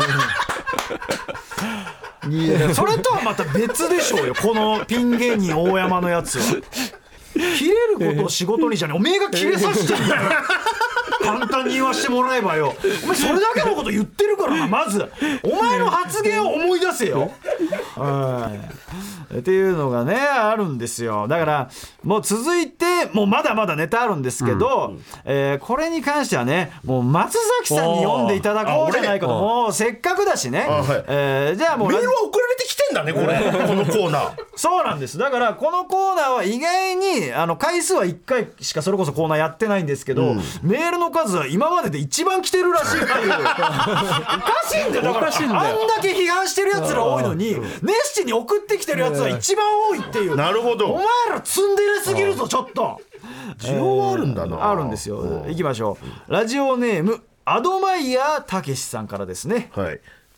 いやそれとはまた別でしょうよこのピン芸人大山のやつは。切れることを仕事にじゃねえ、おめえが切れさせてんだよ簡単に言わしてもらえばよ。お前それだけのこと言ってるからな。まずお前の発言を思い出せよっていうのがねあるんですよ。だからもう続いてもうまだまだネタあるんですけど、うんえー、これに関してはねもう松崎さんに読んでいただこうじゃないかと。もうせっかくだしね、はいえー、じゃあもうメールは送られてきてんだねこれこのコーナー。 そうなんです。だからこのコーナーは意外にあの回数はいっかいしかそれこそコーナーやってないんですけど、うん、メールの数は今までで一番来てるらしいっていうおかしいんだよ。だからあんだけ批判してるやつら多いのに熱心に送ってきてるやつは一番多いっていう。 なるほど。 お前らツンデレすぎるぞちょっと。 需要はあるんだな、えー、 あるんですよ。いきましょう。ラジオネームアドマイヤーたけしさんからですね。 はい。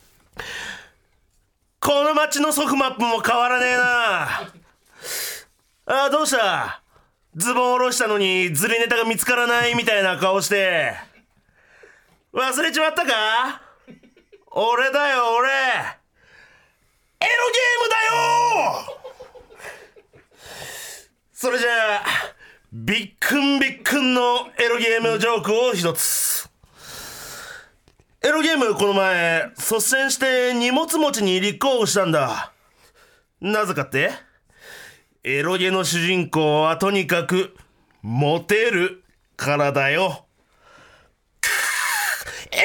この街のソフマップも変わらねえなあ。どうしたズボン下ろしたのにズリネタが見つからないみたいな顔して忘れちまったか。俺だよ俺、エロゲームだよ。それじゃあびっくんびっくんのエロゲームジョークを一つ。エロゲームこの前率先して荷物持ちに立候補したんだ。なぜかってエロゲの主人公はとにかくモテるからだよ。エ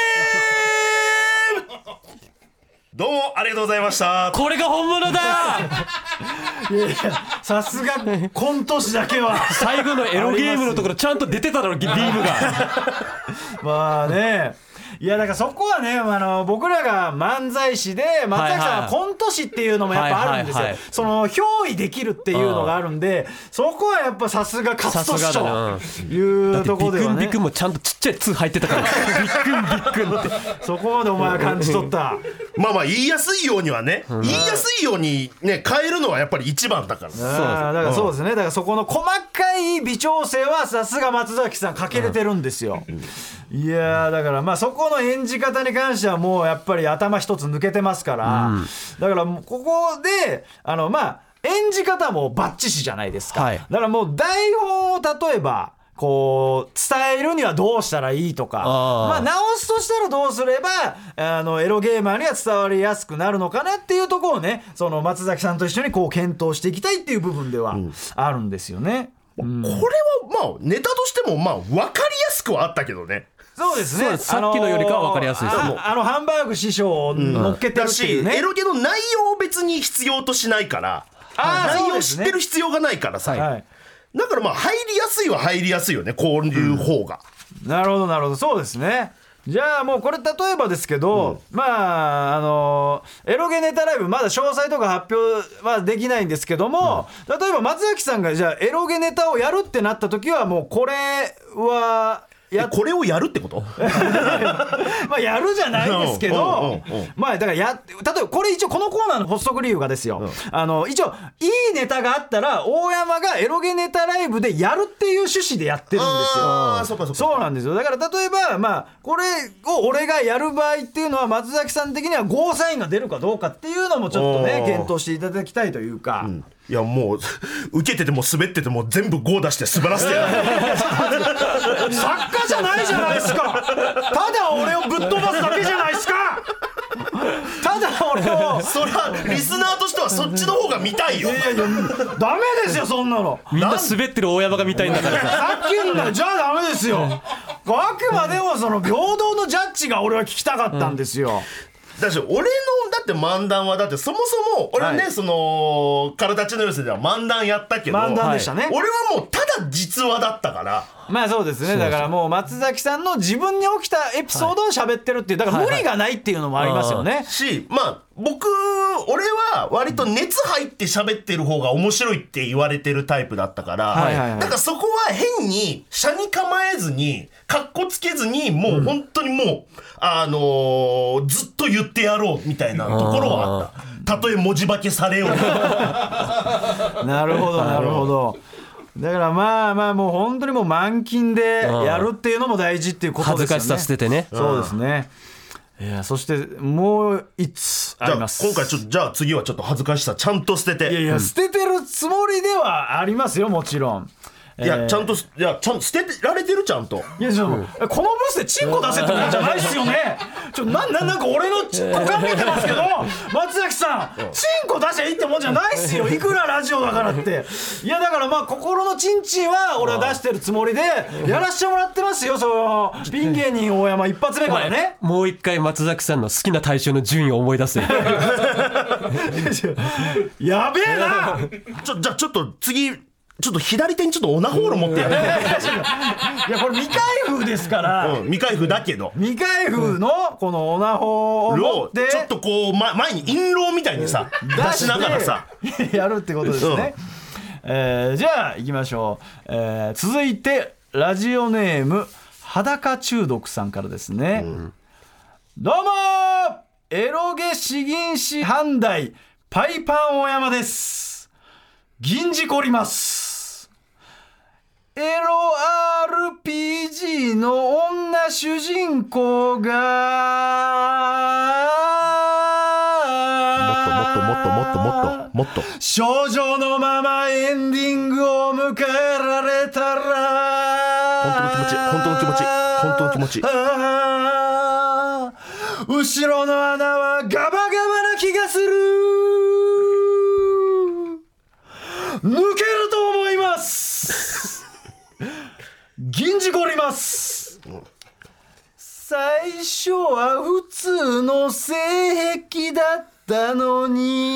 ロゲームどうもありがとうございました。 これが本物だいやいやさすがコント師だけは最後のエロゲームのところちゃんと出てただろビームがまあね。いやだからそこはねあの僕らが漫才師で松崎さんはコント師っていうのもやっぱあるんですよ、はいはいはい、その憑依できるっていうのがあるんでそこはやっぱさすが勝利師というところではね。 ビクンビクンもちゃんとちっちゃい「ツ」入ってたからビクンビクンってそこまでお前は感じ取ったまあまあ言いやすいようにはね、うん、言いやすいようにね変えるのはやっぱり一番だから。 そうだからそうですね。だからそこの細かい微調整はさすが松崎さんかけれてるんですよ、うん、いやだからまあそこの演じ方に関してはもうやっぱり頭一つ抜けてますから、うん、だからここであのまあ演じ方もバッチシじゃないですか、はい、だからもう台本を例えばここう伝えるにはどうしたらいいとか、まあ、直すとしたらどうすればあのエロゲーマーには伝わりやすくなるのかなっていうところをね、その松崎さんと一緒にこう検討していきたいっていう部分ではあるんですよね、 うん、これはまあネタとしてもまあ分かりやすくはあったけどね。 そうですね、 さっきのよりかは分かりやすいです、 あのー、ああのハンバーグ師匠を乗っけてるっていうね、 うん、エロゲの内容を別に必要としないから、あ内容を知ってる必要がないからさ、はい、だからまあ入りやすいは入りやすいよね、こういう方が、 うん、なるほどなるほど、そうですね。じゃあもうこれ例えばですけど、うん、まああのエロゲネタライブまだ詳細とか発表はできないんですけども、うん、例えば松崎さんがじゃあエロゲネタをやるってなった時はもうこれはやこれをやるってことまあやるじゃないですけど、まあだからや例えばこれ一応このコーナーの発足理由がですよ、うん、あの一応いいネタがあったら大山がエロゲネタライブでやるっていう趣旨でやってるんですよ。 あそうかそうかそうなんですよ。だから例えばまあこれを俺がやる場合っていうのは松崎さん的にはゴーサインが出るかどうかっていうのもちょっとね検討していただきたいというか、うん、 いやもう受けてても滑ってても全部ゴー出して滑らせてやる作家じゃないじゃないですか。ただ俺をぶっ飛ばすだけじゃないですか。ただ俺をそれはリスナーとしてはそっちの方が見たいよ。いやいやダメですよそんなの。 みんな滑ってる大山が見たいんだからさっきのじゃあダメですよ。あくまでもその平等のジャッジが俺は聞きたかったんですよ、 うん、だし俺のだって漫談はだってそもそも俺はね、はい、その体ちの寄せでは漫談やったけど漫談でしたね、 俺はもうただ実話だったから。 まあそうですね。だからもう松崎さんの自分に起きたエピソードを喋ってるっていう、だから無理がないっていうのもありますよね、はいはいはい、 しまあ僕俺は割と熱入って喋ってる方が面白いって言われてるタイプだったから、はいはいはい、だからそこは変に車に構えずにカッコつけずにもう本当にもう、うん、あのー、ずっと言ってやろうみたいなところはあった。たとえ文字化けされようなるほどなるほど。だからまあまあもう本当にもう満勤でやるっていうのも大事っていうことですよね。 恥ずかしさ捨ててね。 そうですね。いやそしてもう一つあります。 じゃあ今回ちょっとじゃあ次はちょっと恥ずかしさちゃんと捨てて。 いやいや、うん、捨ててるつもりではありますよもちろん。 いや、えー、ちゃんといやちゃんと捨てられてるちゃんと。 いやちょ、うん、このブスでチンコ出せってことじゃないですよね。ちょなななんか俺のチンコか見てますけど松崎さんチンコ出しゃいいってもんじゃないっすよ。いくらラジオだからって。いやだからまあ心のチンチンは俺は出してるつもりでやらしてもらってますよ。そのピン芸人大山一発目からね。 もう一回松崎さんの好きな対象の順位を思い出せ。 やべえな。 ちょじゃあちょっと次ちょっと左手にちょっとオナホール持ってやる。いやこれ未開封ですから、 うん、未開封だけど未開封のこのオナホを持ってちょっとこう、ま、前に印籠みたいにさ出しながらさやるってことですね、うんえー、じゃあ行きましょう、えー、続いてラジオネーム裸中毒さんからですね、うん、どうもエロゲ詩吟師半代パイパン大山です。銀じこります。エロ アールピージー の女主人公がもっともっともっともっともっともっと少女のままエンディングを迎えられたら本当の気持ち本当の気持ち本当の気持ち後ろの穴はガバガバな気がする。抜けると思います銀じこります。最初は普通の性癖だったの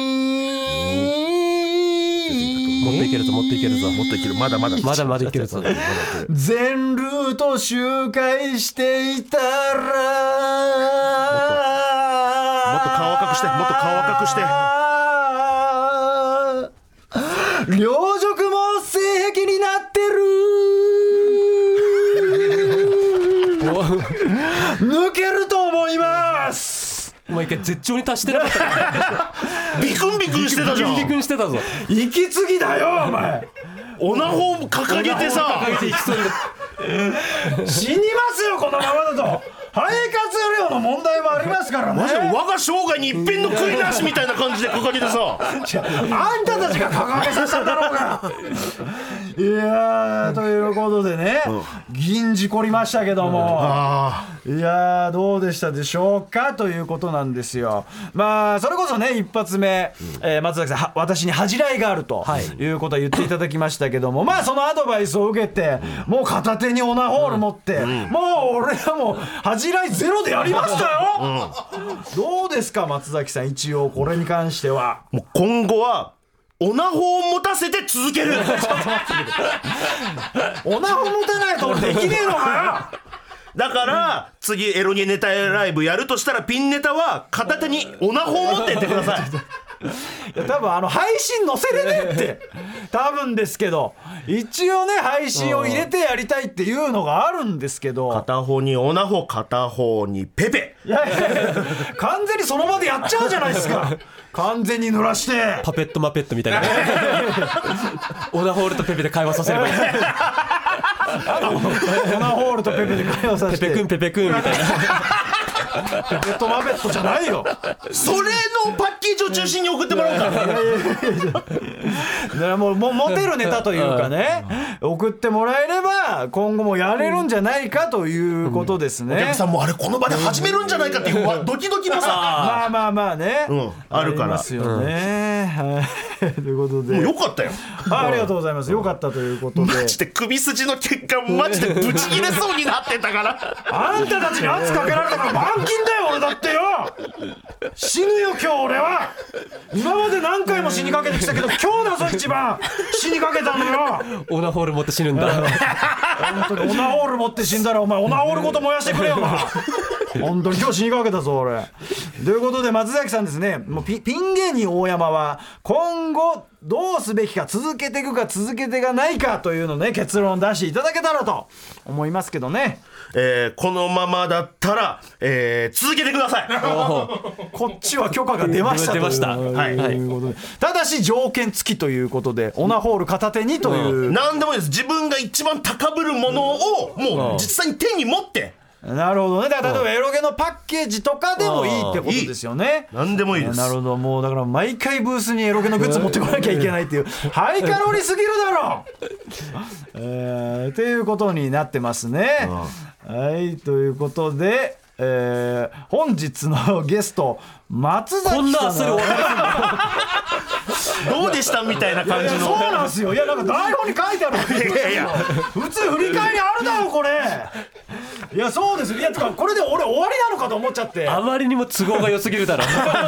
にもっといけるぞもっといけるぞもっといけるまだまだまだまだいけるぞ全ルート周回していたらもっと顔赤くしてもっと顔赤くして両辱も性癖になってる抜けると思います。 お前一回絶頂に達してなかったビクンビクンしてたじゃん。 ビクンビクンしてたぞ。 息継ぎだよお前。 オナホーム掲げてさ掲げて死にますよこのままだと。肺活量の問題もありますからね。 マジで我が生涯に一遍の悔いなしみたいな感じで掲げてさあんたたちが掲げさせたんだろうがいやーといういうことでね、うん、銀事故りましたけども、うん、いやーどうでしたでしょうかということなんですよ。まあそれこそね一発目、うんえー、松崎さん私に恥じらいがあるということを言っていただきましたけども、まあそのアドバイスを受けてもう片手にオナホール持って、うん、もう俺はもう恥じらいゼロでやりましたよ、うん、どうですか松崎さん、一応これに関してはもう今後はオナホを持たせて続けるオナホ持たないと俺できねえのかよだから次エロゲネタライブやるとしたらピンネタは片手にオナホを持ってやってくださいいや多分あの配信載せれねえって多分ですけど一応ね配信を入れてやりたいっていうのがあるんですけど、 片方にオナホ片方にペペ、 いやいやいや完全にその場でやっちゃうじゃないですか完全に濡らしてパペットマペットみたいなねオナホールとペペで会話させればいいオナホールとペペで会話させてペペくんペペくんみたいなペペットマペットじゃないよそれのパッケージを中心に送ってもらおうかだからもうもうモテるネタというかね送ってもらえれば今後もやれるんじゃないかということですね、 うん、お客さんもあれこの場で始めるんじゃないかっていうドキドキもさまあまあまあね、 うん、あるからありますよね、うん、はいということでもうよかったよあ, ありがとうございます、よかったということでマジで首筋の血管マジでブチ切れそうになってたからあんたたちに圧かけられたから板金だよ俺だってよ死ぬよ今日俺は今まで何回も死にかけてきたけど今日だぞ一番死にかけたのよオナホール持って死ぬんだ本当にオナホール持って死んだらお前オナホールごと燃やしてくれよお前本当に今日死にかけたぞ俺ということで松崎さんですね、もう ピ, ピン芸人大山は今後どうすべきか、続けていくか続けていかないかというのね結論を出していただけたらと思いますけどね、 えー、このままだったら、えー、続けてくださいこっちは許可が出ました出ました、 はい、はい、ただし条件付きということでオナホール片手にという、 うん、何でもいいです。自分が一番高ぶるものをもう実際に手に持ってなるほどね。だから例えばエロゲのパッケージとかでもいいってことですよね。 何でもいいです。 なるほど。もうだから毎回ブースにエロゲのグッズ持ってこなきゃいけないっていうハイカロリーすぎるだろう、えー、っていうことになってますね。はいということで、えー、本日のゲスト松崎さんこんな焦るどうでしたみたいな感じの。 そうなんですよ。いやなんか台本に書いてあるいやいや普通振り返りあるだろこれ。いやそうですよ。いやとかこれで俺終わりなのかと思っちゃって、 あまりにも都合が良すぎるだろ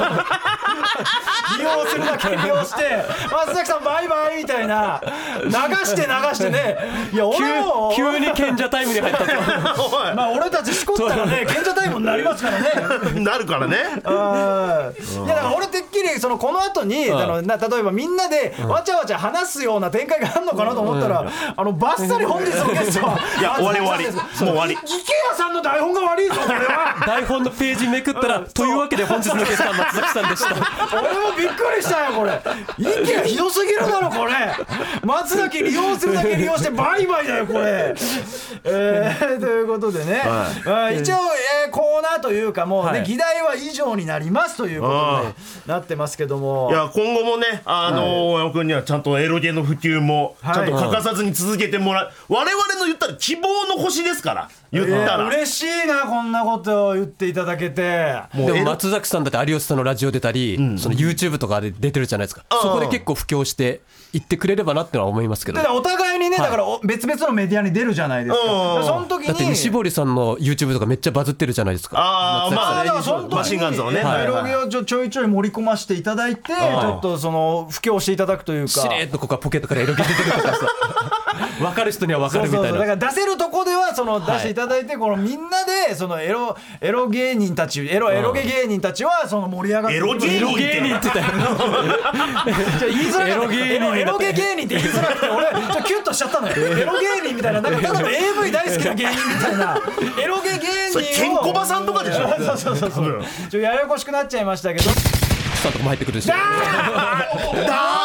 利用するだけ利用して松崎さんバイバイみたいな流して流してね。いや俺も急に賢者タイムに入ったとまあ俺たちしこったらね賢者タイムになりますからねなるからね。 あいやだから俺てっきりそのこの後にあのな例えばみんなでわちゃわちゃ話すような展開があるのかなと思ったら、あのバッサリ本日のゲストはいや終わり終わりもう終わり。 池谷さんの台本が悪いぞこれは台本のページめくったらというわけで本日のゲストは松崎さんでした俺もびっくりしたよこれ。池谷ひどすぎるだろこれ。松崎利用するだけ利用してバイバイだよこれ、えー、ということでね、はい、一応、えー、コーナーというかもうね、はい、議題は以上になりますということでなってますけども、 いや今後もねあの大山君にはちゃんとエロゲの普及もちゃんと欠かさずに続けてもらう、はい、我々の言ったら希望の星ですから言ったら、 えー、嬉しいなこんなことを言っていただけて。 もうでも松崎さんだって有吉さんのラジオ出たり、うん、その YouTube とかで出てるじゃないですか、うん、そこで結構布教していってくれればなってのは思いますけど、ね、 だからお互いにね、はい、だから別々のメディアに出るじゃないですか、うん、その時にだって西堀さんの YouTube とかめっちゃバズってるじゃないですか。 ああまあだからその時にマシンガンズをねエロゲをちょちょいちょい盛り込ませていただいてちょっとその布教していただくというか、 しれっとここはポケットからエロゲ出てるとかさ分かる人には分かるみたいな。 そうそうそう、だから出せるとこではその出していただいて、はい、このみんなでそのエロエロ芸人たちエロエロゲ芸人たちはその盛り上がってエロ芸人って言ってたよ言いづらいエロ芸人エロゲ芸人って言いづらくて俺ちょっとキュッとしちゃったのよエロ芸人みたいな、なんかただの エーブイ 大好きな芸人みたいなエロゲ芸人をそれケンコバさんとかでしょそうそうそうそうちょややこしくなっちゃいましたけどスタートも入ってくるしダーダーですダ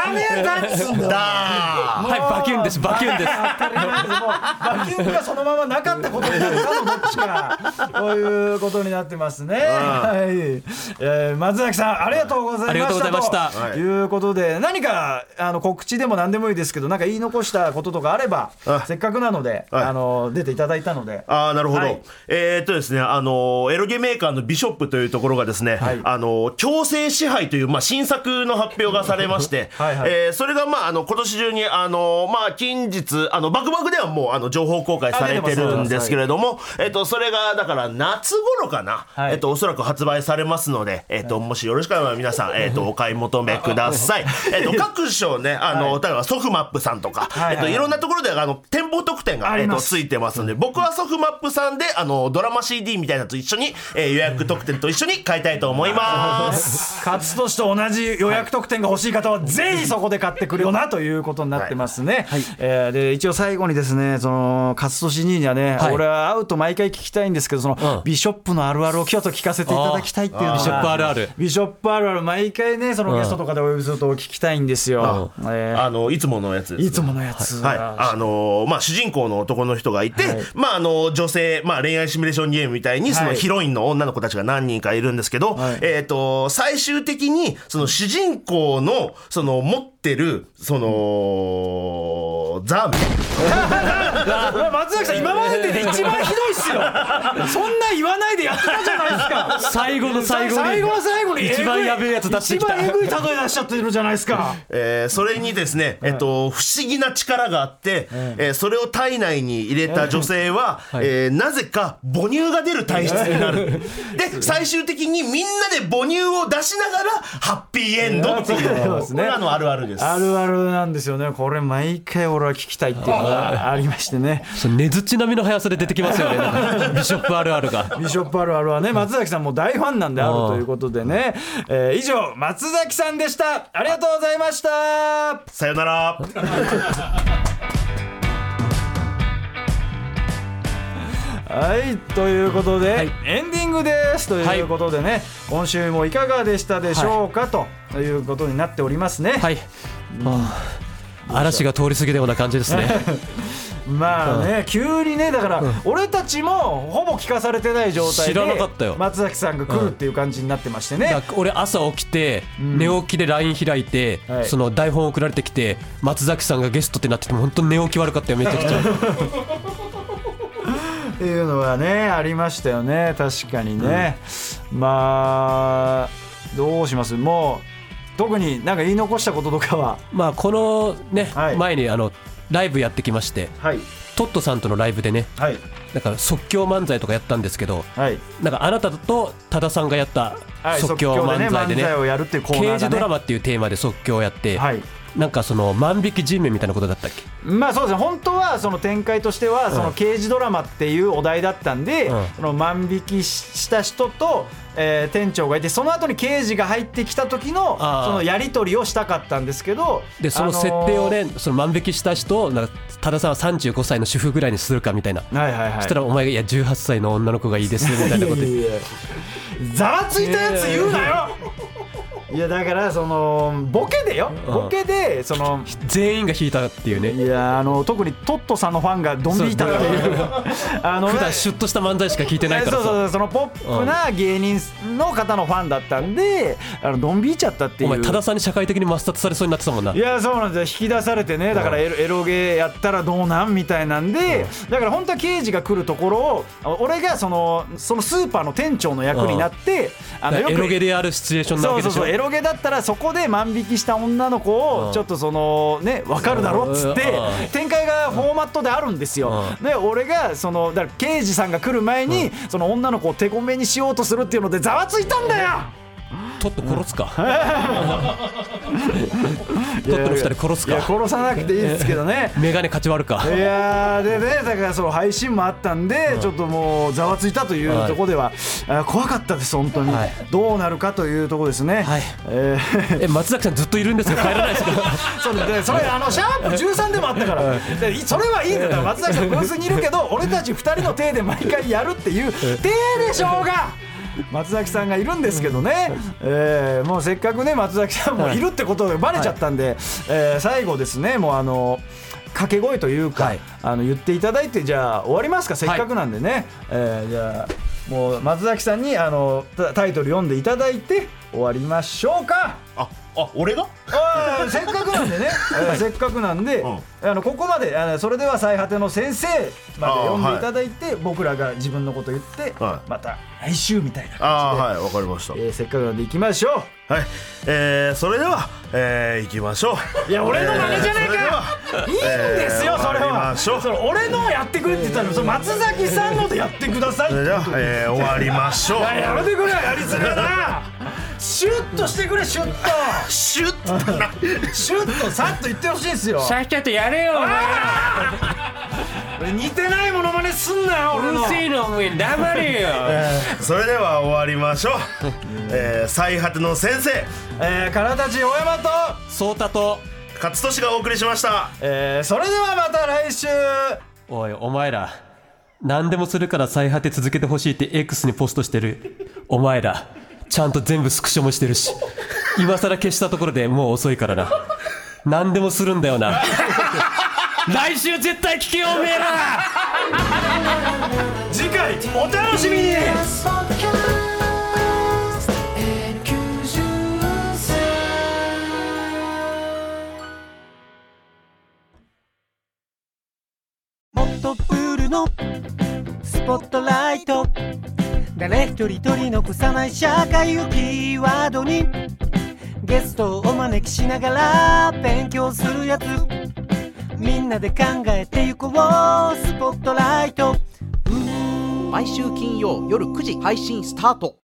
め立つんだはいバキュンですバキュンです。 バキュンがそのままなかったことになるかのどっちかこういうことになってますね。はい、えー、松崎さんありがとうございました。 ありがとうございました。 ということで何かあの告知でも何でもいいですけどなんか言い残したこととかあればせっかくなので、はい、あの出ていただいたので。 ああなるほど、はい、えー、っとですねあのエロゲメーカーのビショップというところがですね、はい、あの強制支配という、まあ、新作の発表がされましてはい、はい、えー、それが、まあ、あの今年中にあの、まあ、近日あのバクバクではもうあの情報公開されてるんですけれども、えー、っとそれがだから夏頃かな、はい、えー、っとおそらく発売されますので、えー、っともしよろしければ皆さん、えー、っとお買い求めください。えー、っと各所ねあの、はい、例えばソフマップさんとか、はいはいはい、えっと、いろんなところであの店舗特典が、えっと、ついてますので僕はソフマップさんであのドラマ シーディー みたいなのと一緒に、えー、予約特典と一緒に買いたいと思います勝利と同じ予約特典が欲しい方はぜひそこで買ってくるよなということになってますね。はい、えー、で一応最後にですねその勝利兄にはね、はい、俺は会うと毎回聞きたいんですけどその、うん、ビショップのあるあるをちょっと聞かせていただきたいっていうのがビショップあるあるビショップあるある毎回ねそのゲストとかでお呼びすると聞きたいんですよ。 うん、えー、あのいつものやつです、ね、 いつものやつ、 はい、あのー、まあ主人公の男の人がいて、はい、まああの女性、まあ、恋愛シミュレーションゲームみたいにそのヒロインの女の子たちが何人かいるんですけど、はい、えーと最終的にその主人公のその持ってるそのザーメン松崎さん今までで一番ひどいっすよそんな言わないでやってたじゃないですか最後の最後に最後の最後に一番やべえやつ出してきた一番えぐい例え出しちゃってるじゃないですか、 えー、それにですね、えっと、不思議な力があって、えー、それを体内に入れた女性は、えーえー、なぜか母乳が出る体質になるで最終的にみんなで母乳を出しながらハッピーエンドっていうのこれあのあるあるです。 あるあるなんですよね。これ毎回俺は聞きたいっていうのがありましてねねずっち並みの速さで出てきますよねビショップあるあるがビショップあるあるはね松崎さんも大ファンなんであるということでね、えー、以上松崎さんでした。ありがとうございました。 さよならはいということで、はい、エンディングですということでね、はい、今週もいかがでしたでしょうか、はい、ということになっておりますね。 はい、うん、嵐が通り過ぎたような感じですねまあね、急にねだから、うん、俺たちもほぼ聞かされてない状態で知らなかったよ松崎さんが来るっていう感じになってましてね、 うん、俺朝起きて、うん、寝起きで ライン 開いて、はい、その台本送られてきて松崎さんがゲストってなってても本当に寝起き悪かったよめちゃくちゃっていうのはねありましたよね確かにね、うん、まあどうしますもう特になんか言い残したこととかはまあこのね、はい、前にあのライブやってきまして、はい、トットさんとのライブでね、はい、だから即興漫才とかやったんですけど、はい、なんかあなたと多田さんがやった即興漫才でね、刑事ドラマっていうテーマで即興をやって、はい、なんかその万引き G メンみたいなことだったっけ。 まあそうですね本当はその展開としてはその刑事ドラマっていうお題だったんで、うん、その万引きした人とえー、店長がいてその後に刑事が入ってきた時のそのやり取りをしたかったんですけどでその設定をね、あのー、その万引きした人をなんか多田さんはさんじゅうごさいの主婦ぐらいにするかみたいな、はいはいはい、そしたらお前がいやじゅうはっさいの女の子がいいですみたいなこと言ってざわついたやつ言うなよいやだからそのボケでよボケでその全員が引いたっていうね。 いやあの特にトットさんのファンがドン引いたっていうあの普段シュッとした漫才しか聞いてないからさそうそうそのポップな芸人の方のファンだったんであのドン引いちゃったっていう。 お前多田さんに社会的に抹殺されそうになってたもんな。 いやそうなんですよ引き出されてねだからエロ、エロゲーやったらどうなんみたいなんでだから本当は刑事が来るところを俺がそのそのスーパーの店長の役になってあのよくエロゲでやるシチュエーションなわけでしょ。 そうそうそうエロゲだったらそこで万引きした女の子をちょっとそのね分かるだろっつって展開がフォーマットであるんですよ。で俺がそのだから刑事さんが来る前にその女の子を手こめにしようとするっていうのでざわついたんだよ。 トット殺すかトットのふたり殺すか。 いや殺さなくていいですけどねメガネ勝ち割るか。 いやでねだからその配信もあったんで、うん、ちょっともうざわついたというところでは、はい、怖かったです本当に、はい、どうなるかというところですね、はいえー、え松崎さんずっといるんですか帰らないですかそうでそれあのシャープじゅうさんでもあったから、はい、でそれはいいんだから松崎さんブースにいるけど俺たちふたりの手で毎回やるっていう手でしょうが松崎さんがいるんですけどね、えー、もうせっかくね松崎さんもいるってことがバレちゃったんで、はい、えー、最後ですね、もうあの掛け声というか、はい、あの言っていただいて、じゃあ終わりますか、せっかくなんでね、はい、えー、じゃあもう松崎さんにあのタイトル読んでいただいて終わりましょうか。 ああ、俺があせっかくなんでね、はい、せっかくなんで、うん、あのここまであのそれでは最果ての先生まで読んでいただいて、はい、僕らが自分のこと言って、はい、また来週みたいな感じで、あ、 はい、わかりました、 えー、せっかくなんでいきましょう。はい、えー、それでは、えー、いきましょう。 いや俺の真似じゃないか、えー、いいんですよ、えー、それはそれ俺のやってくれって言ったら、えー、その松崎さんのでやってください。 それでは、えー、終わりましょう。いややめてくれ、やりすぎだなシュッとしてくれ、シュッとシュッとなシュッとさっと言ってほしいんですよ。 さっきゃってやれよお前似てないモノマネすんなよ俺の。 うるせえのお前黙れよ、 えー、それでは終わりましょう、えー、最果ての先生、 えー、からたち大山と颯太と勝利がお送りしました、 えー、それではまた来週。 おいお前ら何でもするから最果て続けてほしいって X にポストしてるお前らちゃんと全部スクショもしてるし、今更消したところでもう遅いからな。何でもするんだよな来週絶対聞けよおめえら次回お楽しみに。 もっとプールのスポットライト、誰一人取り残さない社会をキーワードにゲストをお招きしながら勉強するやつ、みんなで考えてゆこうスポットライト。 毎週金曜夜くじ配信スタート。